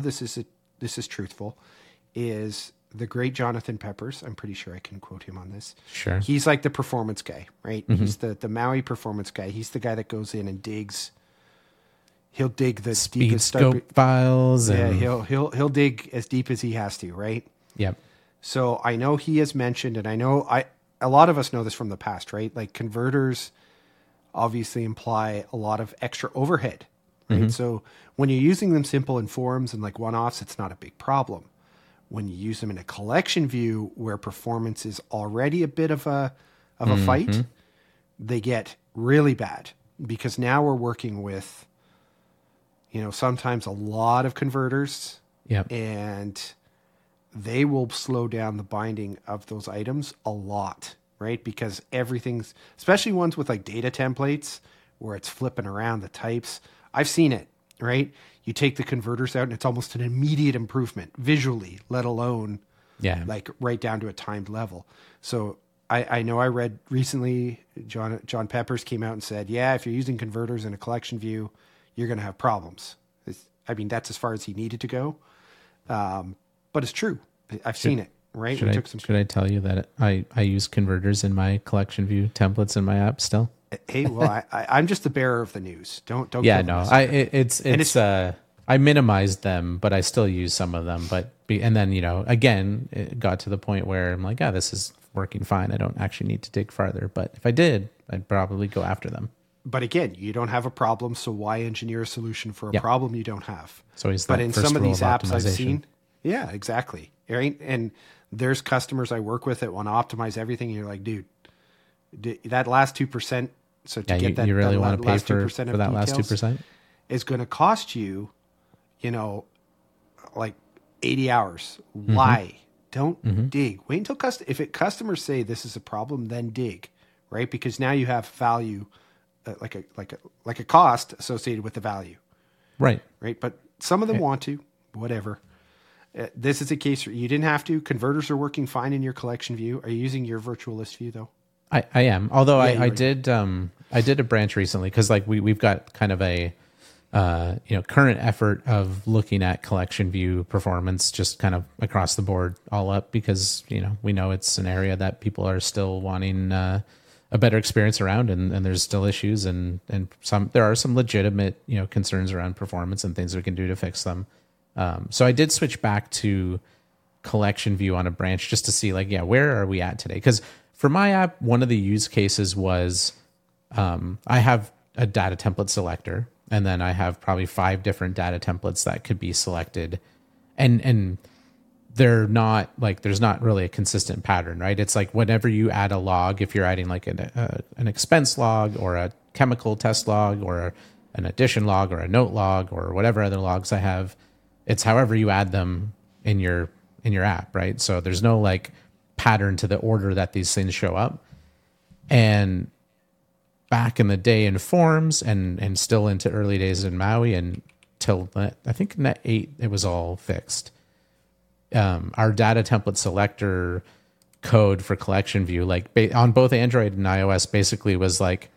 is truthful, is the great Jonathan Peppers. I'm pretty sure I can quote him on this. Sure. He's like the performance guy, right? Mm-hmm. He's the Maui performance guy. He's the guy that goes in and digs. He'll dig the speed scope files. Yeah, he'll dig as deep as he has to, right? Yep. So I know he has mentioned, and I know a lot of us know this from the past, right? Like converters obviously imply a lot of extra overhead, right? So when you're using them simple in forms and like one-offs, it's not a big problem. When you use them in a collection view where performance is already a bit of a fight, they get really bad because now we're working with, sometimes a lot of converters. Yep. And they will slow down the binding of those items a lot, right? Because everything's, especially ones with like data templates where it's flipping around the types. I've seen it, right? You take the converters out and it's almost an immediate improvement visually, let alone like right down to a timed level. So I know I read recently, John Peppers came out and said, yeah, if you're using converters in a collection view, you're going to have problems. That's as far as he needed to go. But it's true. I've seen it, right? Should I tell you that I use converters in my collection view templates in my app still? Hey, well, I'm just the bearer of the news. Don't. Yeah, no, I minimized them, but I still use some of them. And then, again, it got to the point where I'm like, this is working fine. I don't actually need to dig farther. But if I did, I'd probably go after them. But again, you don't have a problem, so why engineer a solution for a problem you don't have? So in some of these apps I've seen, yeah, exactly, right? And there's customers I work with that want to optimize everything, and you're like, dude, that last 2%. So to get that, you really want to pay last 2% for that last 2% is going to cost you, like 80 hours. Why? Don't dig. Wait until customers say this is a problem, then dig, right? Because now you have value. Like a cost associated with the value, right? But some of them want to, whatever. This is a case where you didn't have to. Converters are working fine in your collection view. Are you using your virtual list view though? I am. Although I did a branch recently because like we've got kind of a current effort of looking at collection view performance just kind of across the board all up because we know it's an area that people are still wanting a better experience around, and there's still issues and there are some legitimate concerns around performance and things we can do to fix them. So I did switch back to collection view on a branch just to see where are we at today? Because for my app, one of the use cases was I have a data template selector, and then I have probably 5 different data templates that could be selected, and they're not there's not really a consistent pattern, right? It's like whenever you add a log, if you're adding like an expense log or a chemical test log or an addition log or a note log or whatever other logs I have, it's however you add them in your app, right? So there's no like pattern to the order that these things show up. And back in the day in Forms and still into early days in Maui and till I think Net 8, it was all fixed. Our data template selector code for collection view, on both Android and iOS, basically was like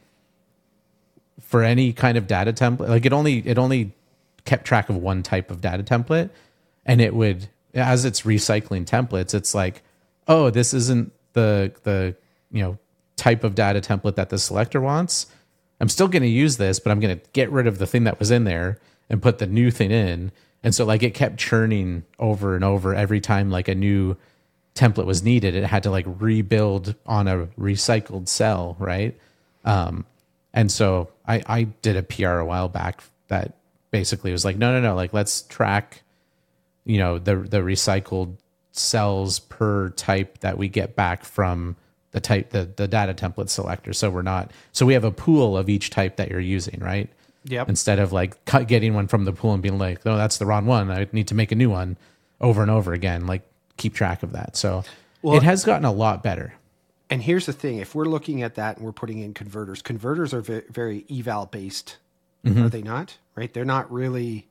for any kind of data template, it only kept track of one type of data template, and it would, as it's recycling templates, it's like, oh, this isn't the type of data template that the selector wants. I'm still going to use this, but I'm going to get rid of the thing that was in there and put the new thing in. And so it kept churning over and over every time a new template was needed. It had to rebuild on a recycled cell, right? And so I did a PR a while back that basically was no, let's track, the recycled cells per type that we get back from the data template selector. So we have a pool of each type that you're using, right? Yep. Instead of getting one from the pool and being like, no, that's the wrong one. I need to make a new one over and over again. Keep track of that. So it has gotten a lot better. And here's the thing. If we're looking at that and we're putting in converters are very, very eval based. Are they not? Right. They're not really.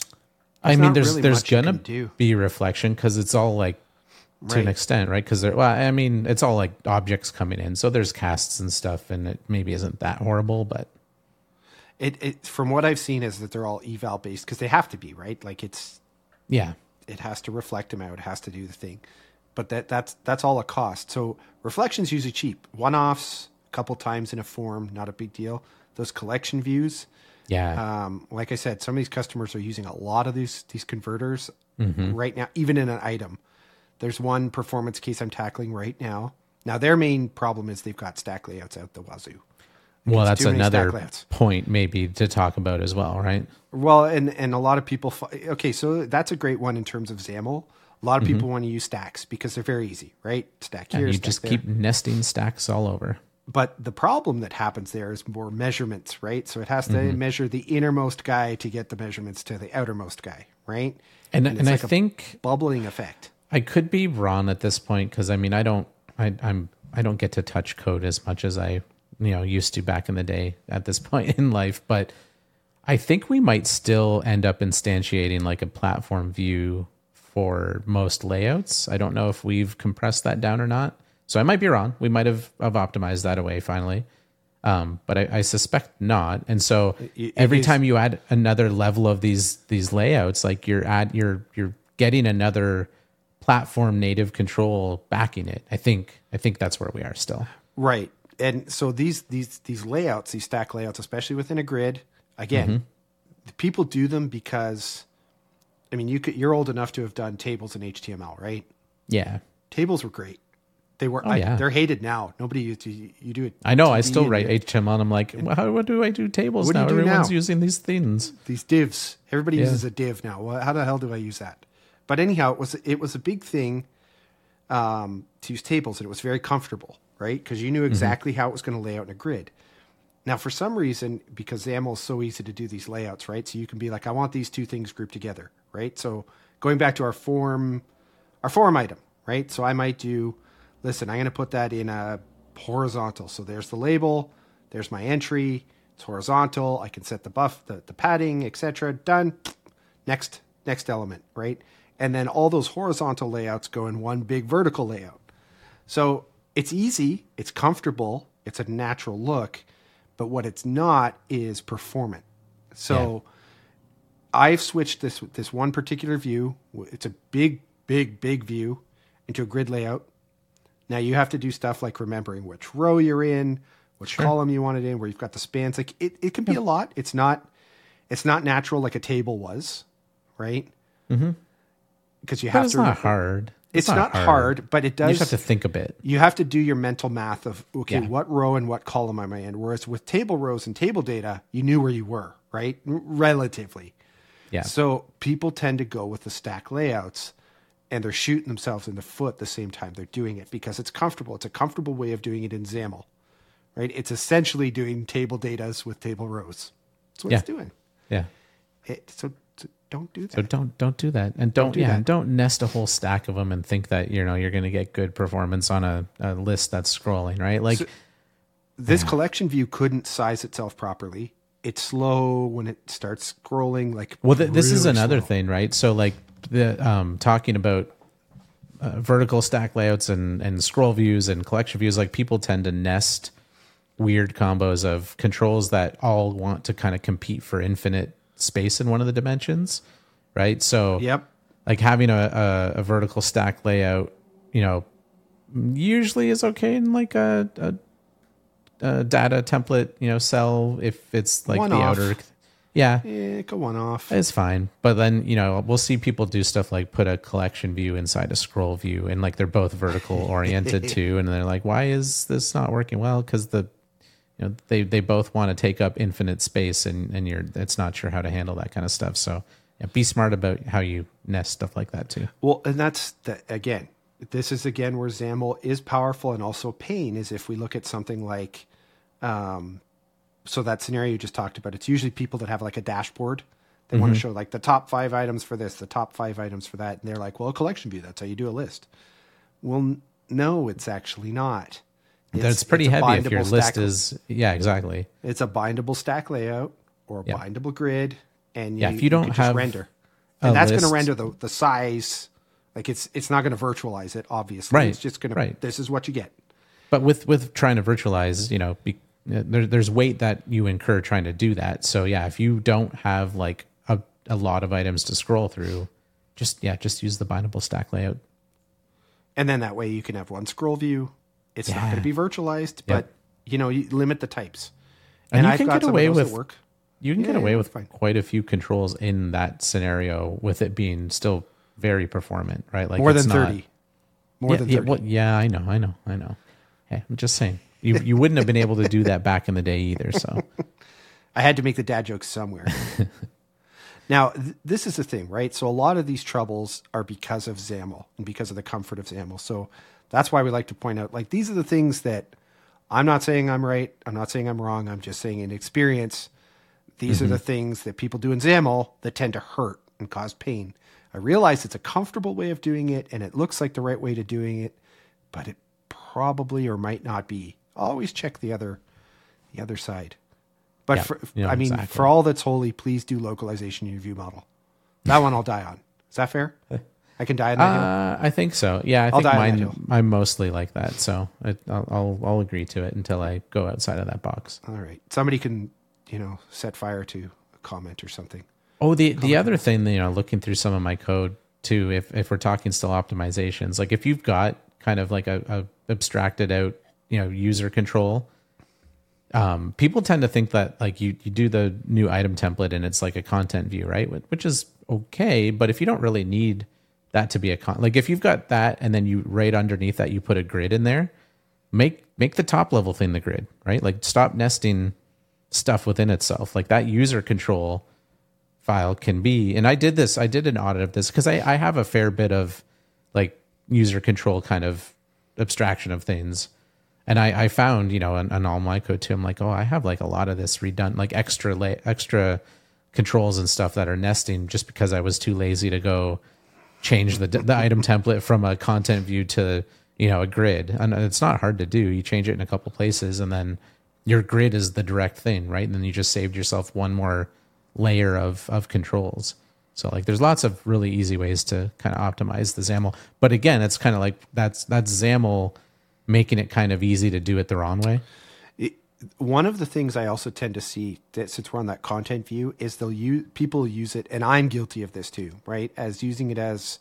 There's going to be reflection because it's all to an extent, right? Because it's all objects coming in. So there's casts and stuff, and it maybe isn't that horrible, but. It from what I've seen is that they're all eval based because they have to be, right? It has to reflect them out. It has to do the thing, but that's all a cost. So reflection's usually cheap, one-offs, a couple times in a form, not a big deal. Those collection views, like I said, some of these customers are using a lot of these converters right now, even in an item. There's one performance case I'm tackling right now. Now, their main problem is they've got stack layouts out the wazoo. Well, It's that's too many stack another layouts. point maybe to talk about as well, right? Well, and a lot of people, okay, so that's a great one in terms of XAML. A lot of people want to use stacks because they're very easy, right? Stack here, And you stack just there. keep nesting stacks all over. But the problem that happens there is more measurements, right? So it has to measure the innermost guy to get the measurements to the outermost guy, right? And it's I like a think bubbling effect. I could be wrong at this point because I mean I don't get to touch code as much as I used to back in the day at this point in life, but I think we might still end up instantiating like a platform view for most layouts. I don't know if we've compressed that down or not. So I might be wrong. We might have optimized that away finally. But I suspect not. And so every time you add another level of these layouts, like you're getting another platform native control backing it. I think that's where we are still. Right. And so these layouts, these stack layouts, especially within a grid, again, people do them because, I mean, you're old enough to have done tables in HTML, right? Yeah. Tables were great. They were. They're hated now. Nobody used to. You do it. I know. I still write HTML, and I'm like, what do I do tables What do now? you do Everyone's now? using these things. These divs. Everybody uses a div now. Well, how the hell do I use that? But anyhow, it was a big thing to use tables, and it was very comfortable, right? Because you knew exactly how it was going to lay out in a grid. Now, for some reason, because XAML is so easy to do these layouts, right? So you can be like, I want these two things grouped together, right? So going back to our form item, right? So I might do, listen, I'm going to put that in a horizontal. So there's the label, there's my entry, it's horizontal. I can set the buff, the padding, etc. Done. Next element, right? And then all those horizontal layouts go in one big vertical layout. So it's easy, it's comfortable, it's a natural look, but what it's not is performant. So I've switched this one particular view. It's a big view into a grid layout. Now you have to do stuff like remembering which row you're in, which column you want it in, where you've got the spans. Like it can be a lot. It's not natural like a table was, right? Mm-hmm. Because you have It's to. not hard. It's not hard, but it does. You just have to think a bit. You have to do your mental math of, okay, what row and what column am I in? Whereas with table rows and table data, you knew where you were, right? Relatively. Yeah. So people tend to go with the stack layouts and they're shooting themselves in the foot the same time they're doing it because it's comfortable. It's a comfortable way of doing it in XAML, right? It's essentially doing table datas with table rows. That's what it's doing. Yeah. So don't do that. So don't do that, and don't nest a whole stack of them and think that you're going to get good performance on a list that's scrolling, right? Like this collection view couldn't size itself properly. It's slow when it starts scrolling. Like this is really another slow. thing, right? So like the talking about vertical stack layouts and scroll views and collection views, like people tend to nest weird combos of controls that all want to kind of compete for infinite space in one of the dimensions, right? So like having a vertical stack layout, usually is okay in like a data template, cell if it's like One-off. the outer. Go one off. It's fine. But then, we'll see people do stuff like put a collection view inside a scroll view and like they're both vertical oriented too. And they're like, why is this not working well? Because they both want to take up infinite space and it's not sure how to handle that kind of stuff. So be smart about how you nest stuff like that too. Well, and that's again, this is again where XAML is powerful and also pain is if we look at something like, so that scenario you just talked about, it's usually people that have like a dashboard. They want to show like the top 5 items for this, the top 5 items for that. And they're like, well, a collection view, that's how you do a list. Well, no, it's actually not. It's pretty heavy if your bindable list stack. is, exactly. It's a bindable stack layout or a bindable grid. And if you don't can have just render. And that's going to list- render the size. Like it's not going to virtualize it, obviously. Right, It's just going to, this is what you get. But with trying to virtualize, there's weight that you incur trying to do that. So if you don't have like a lot of items to scroll through, just use the bindable stack layout. And then that way you can have one scroll view. It's not going to be virtualized, but you limit the types. And you I've can got get some of away those with that work. You can get away with fine. quite a few controls in that scenario with it being still very performant, right? Like More it's than not- 30. More than 30. I know. Hey, I'm just saying. You wouldn't have been able to do that back in the day either. So I had to make the dad joke somewhere. Now, this is the thing, right? So a lot of these troubles are because of XAML and because of the comfort of XAML. So that's why we like to point out, like, these are the things that I'm not saying I'm right. I'm not saying I'm wrong. I'm just saying in experience, these are the things that people do in XAML that tend to hurt and cause pain. I realize it's a comfortable way of doing it and it looks like the right way to doing it, but it probably or might not be. Always check the other side. But for all that's holy, please do localization in your view model. That one I'll die on. Is that fair? I can die on that hill? I think so. Yeah, I think I'm mostly like that. So I'll agree to it until I go outside of that box. All right. Somebody can, set fire to a comment or something. Oh, the other thing, looking through some of my code too, if we're talking still optimizations, like if you've got kind of like a abstracted out, user control, people tend to think that like you do the new item template and it's like a content view, right? Which is okay. But if you don't really need that to be like if you've got that and then you right underneath that, you put a grid in there, make the top level thing the grid, right? Like stop nesting stuff within itself. Like that user control file can be, and I did an audit of this because I have a fair bit of like user control kind of abstraction of things. And I found, on all my code too, I'm like, oh, I have like a lot of this redundant, like extra controls and stuff that are nesting just because I was too lazy to go change the item template from a content view to, a grid. And it's not hard to do. You change it in a couple places and then your grid is the direct thing, right? And then you just saved yourself one more layer of controls. So like there's lots of really easy ways to kind of optimize the XAML. But again, it's kind of like that's XAML making it kind of easy to do it the wrong way. One of the things I also tend to see that since we're on that content view is people use it, and I'm guilty of this too, right? As using it as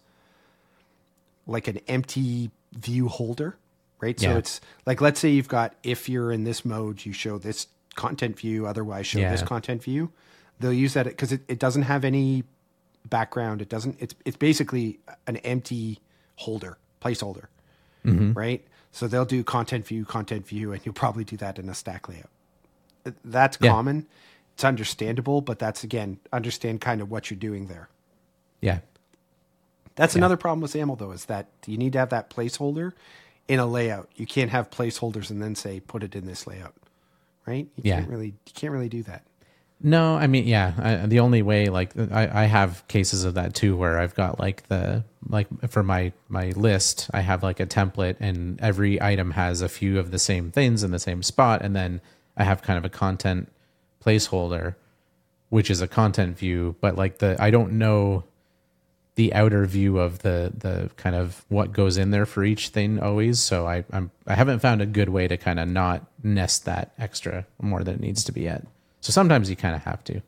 like an empty view holder, right? So it's like, let's say you've got, if you're in this mode, you show this content view, otherwise show this content view. They'll use that because it doesn't have any background. It's basically an empty placeholder, right? So they'll do content view, and you'll probably do that in a stack layout. That's common. It's understandable, but that's, again, understand kind of what you're doing there. Yeah. That's another problem with XAML, though, is that you need to have that placeholder in a layout. You can't have placeholders and then say, put it in this layout, right? You can't really do that. No, I mean, the only way, like, I have cases of that too, where I've got for my list, I have like a template and every item has a few of the same things in the same spot. And then I have kind of a content placeholder, which is a content view, but like I don't know the outer view of the kind of what goes in there for each thing always. So I haven't found a good way to kind of not nest that extra more than it needs to be yet. So sometimes you kind of have to.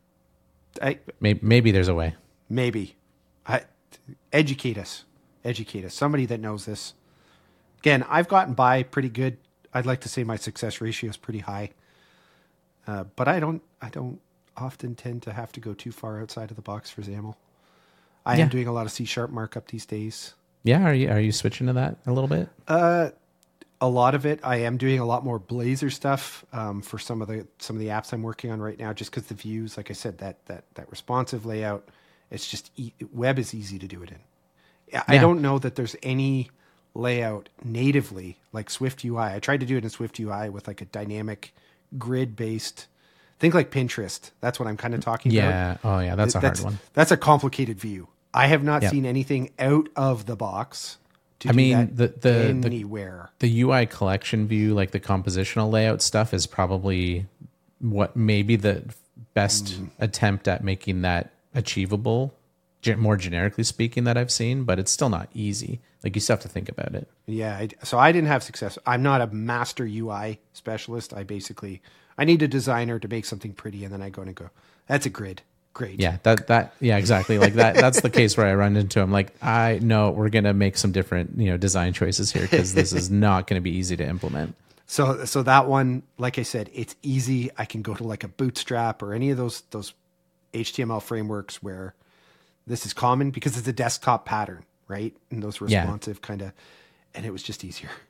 Maybe there's a way. Maybe. Educate us. Somebody that knows this. Again, I've gotten by pretty good. I'd like to say my success ratio is pretty high. But I don't often tend to have to go too far outside of the box for XAML. I am doing a lot of C# markup these days. Yeah, are you switching to that a little bit? A lot of it. I am doing a lot more Blazor stuff for some of the apps I'm working on right now, just because the views, like I said, that responsive layout, it's just web is easy to do it in. Yeah. I don't know that there's any layout natively like Swift UI. I tried to do it in Swift UI with like a dynamic grid based. Think like Pinterest. That's what I'm kind of talking about. Yeah. Oh yeah, that's a hard one. That's a complicated view. I have not seen anything out of the box. Anywhere. The UI collection view, like the compositional layout stuff, is probably what maybe the best attempt at making that achievable, more generically speaking, that I've seen, but it's still not easy. Like you still have to think about it. Yeah. So I didn't have success. I'm not a master UI specialist. I need a designer to make something pretty, and then I go, that's a grid. Great. Yeah, exactly. Like that's the case where I run into them. Like, we're going to make some different, design choices here because this is not going to be easy to implement. So that one, like I said, it's easy. I can go to like a Bootstrap or any of those HTML frameworks where this is common because it's a desktop pattern, right? And those responsive kind of, and it was just easier.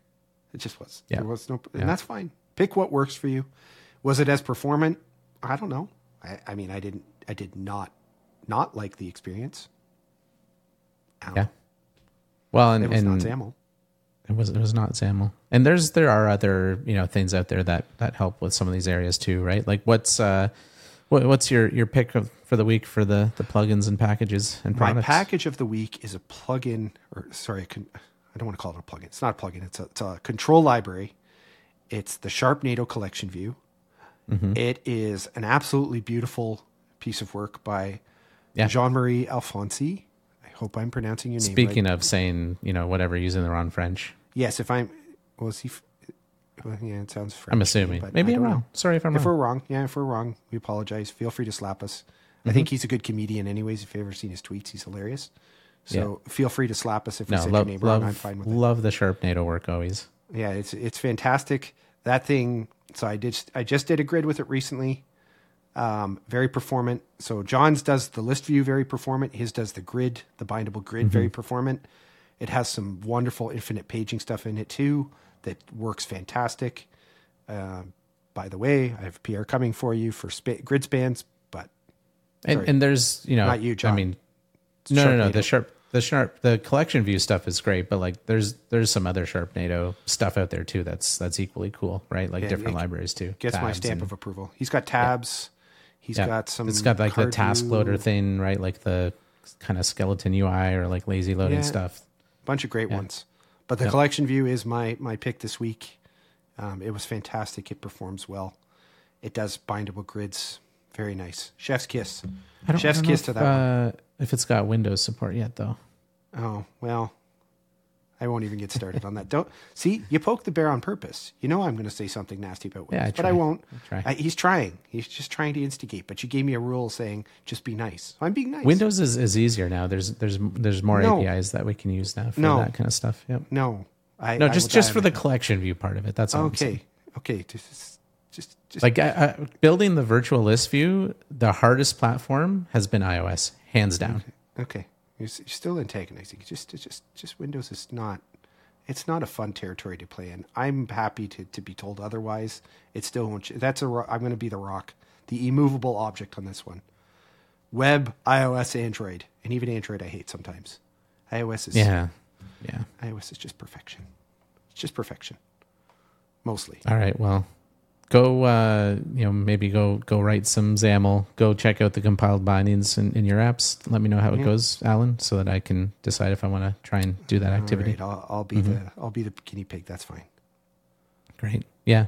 It just was. Yeah. There was no, and that's fine. Pick what works for you. Was it as performant? I don't know. I mean, I did not like the experience. Yeah. Well, and it was not XAML. It was not XAML. And there are other, things out there that help with some of these areas too, right? Like what's your pick for the week for the plugins and packages and products? My package of the week is a plugin, I don't want to call it a plugin. It's not a plugin. It's a control library. It's the Sharpnado collection view. Mm-hmm. It is an absolutely beautiful piece of work by Jean-Marie Alfonsi. I hope I'm pronouncing your name right. Speaking of saying, whatever, using the wrong French. Yes, it sounds French. I'm assuming. Maybe I'm wrong. Sorry if I'm wrong. If we're wrong, we apologize. Feel free to slap us. Mm-hmm. I think he's a good comedian anyways. If you've ever seen his tweets, he's hilarious. So feel free to slap us if we said your name wrong. I'm fine with it. Love the Sharpnado work always. Yeah, it's fantastic. That thing, so I just did a grid with it recently. Very performant. So John's does the list view very performant. His does the grid, the bindable grid, very performant. It has some wonderful infinite paging stuff in it too that works fantastic. By the way, I have PR coming for you for grid spans, but and there's not you, John. I mean, no. The collection view stuff is great, but like there's some other Sharpnado stuff out there too that's equally cool, right? Like different libraries too. Gets my stamp of approval. He's got tabs. He's got some. It's got like the task loader thing, right? Like the kind of skeleton UI or like lazy loading stuff. Bunch of great ones, but the collection view is my pick this week. It was fantastic. It performs well. It does bindable grids. Very nice. Chef's kiss. Chef's kiss to that one. If it's got Windows support yet, though. Oh, well, I won't even get started on that. Don't see, you poke the bear on purpose. I'm going to say something nasty about Windows, but I won't. He's trying. He's just trying to instigate. But you gave me a rule saying just be nice. So I'm being nice. Windows is easier now. There's more APIs that we can use now for that kind of stuff. Yep. No, just for the collection view part of it. That's all. Okay. Just like building the virtual list view. The hardest platform has been iOS, hands down. Okay. You're still antagonizing. Just Windows is not. It's not a fun territory to play in. I'm happy to be told otherwise. It still won't. I'm going to be the rock, the immovable object on this one. Web, iOS, Android, and even Android I hate sometimes. iOS is iOS is just perfection. It's just perfection, mostly. All right. Well, go. Maybe go write some XAML. Go check out the compiled bindings in your apps. Let me know how it goes, Alan, so that I can decide if I want to try and do that activity. All right, I'll be the guinea pig. That's fine. Great. Yeah.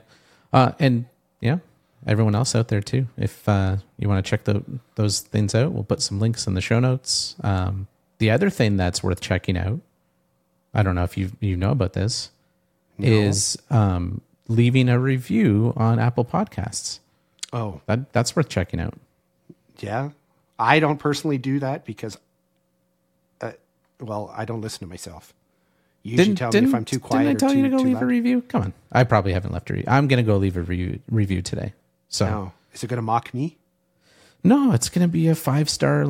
Everyone else out there too. If you want to check those things out, we'll put some links in the show notes. The other thing that's worth checking out, I don't know if you know about this, is leaving a review on Apple Podcasts. Oh, that's worth checking out. Yeah. I don't personally do that because, I don't listen to myself. You usually tell me if I'm too quiet. Didn't I tell you to go leave loud? A review? Come on. I probably haven't left a review. I'm going to go leave a review today. So, no. Is it going to mock me? No, it's going to be a 5-star,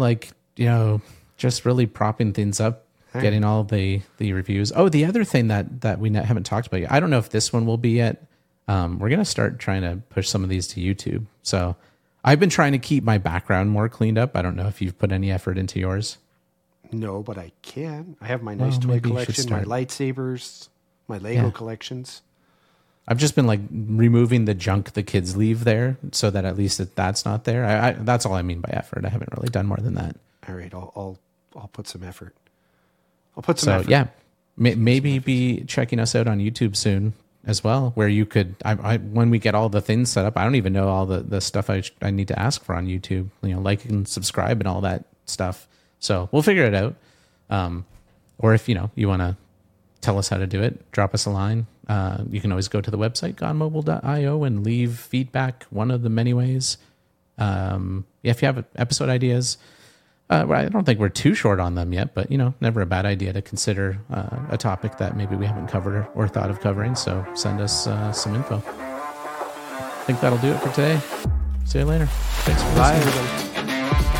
just really propping things up. Getting all the reviews. Oh, the other thing that we haven't talked about yet. I don't know if this one will be yet. We're going to start trying to push some of these to YouTube. So I've been trying to keep my background more cleaned up. I don't know if you've put any effort into yours. No, but I can. I have my nice toy collection, my lightsabers, my Lego collections. I've just been removing the junk the kids leave there so that at least that's not there. That's all I mean by effort. I haven't really done more than that. All right. I'll put some effort. Effort. Yeah, maybe be checking us out on YouTube soon as well, where you could, when we get all the things set up, I don't even know all the stuff I need to ask for on YouTube, like and subscribe and all that stuff. So we'll figure it out. Or if, you want to tell us how to do it, drop us a line. You can always go to the website, gonemobile.io, and leave feedback one of the many ways. If you have episode ideas, I don't think we're too short on them yet, but never a bad idea to consider a topic that maybe we haven't covered or thought of covering. So send us some info. I think that'll do it for today. See you later. Thanks for listening. Bye, everybody.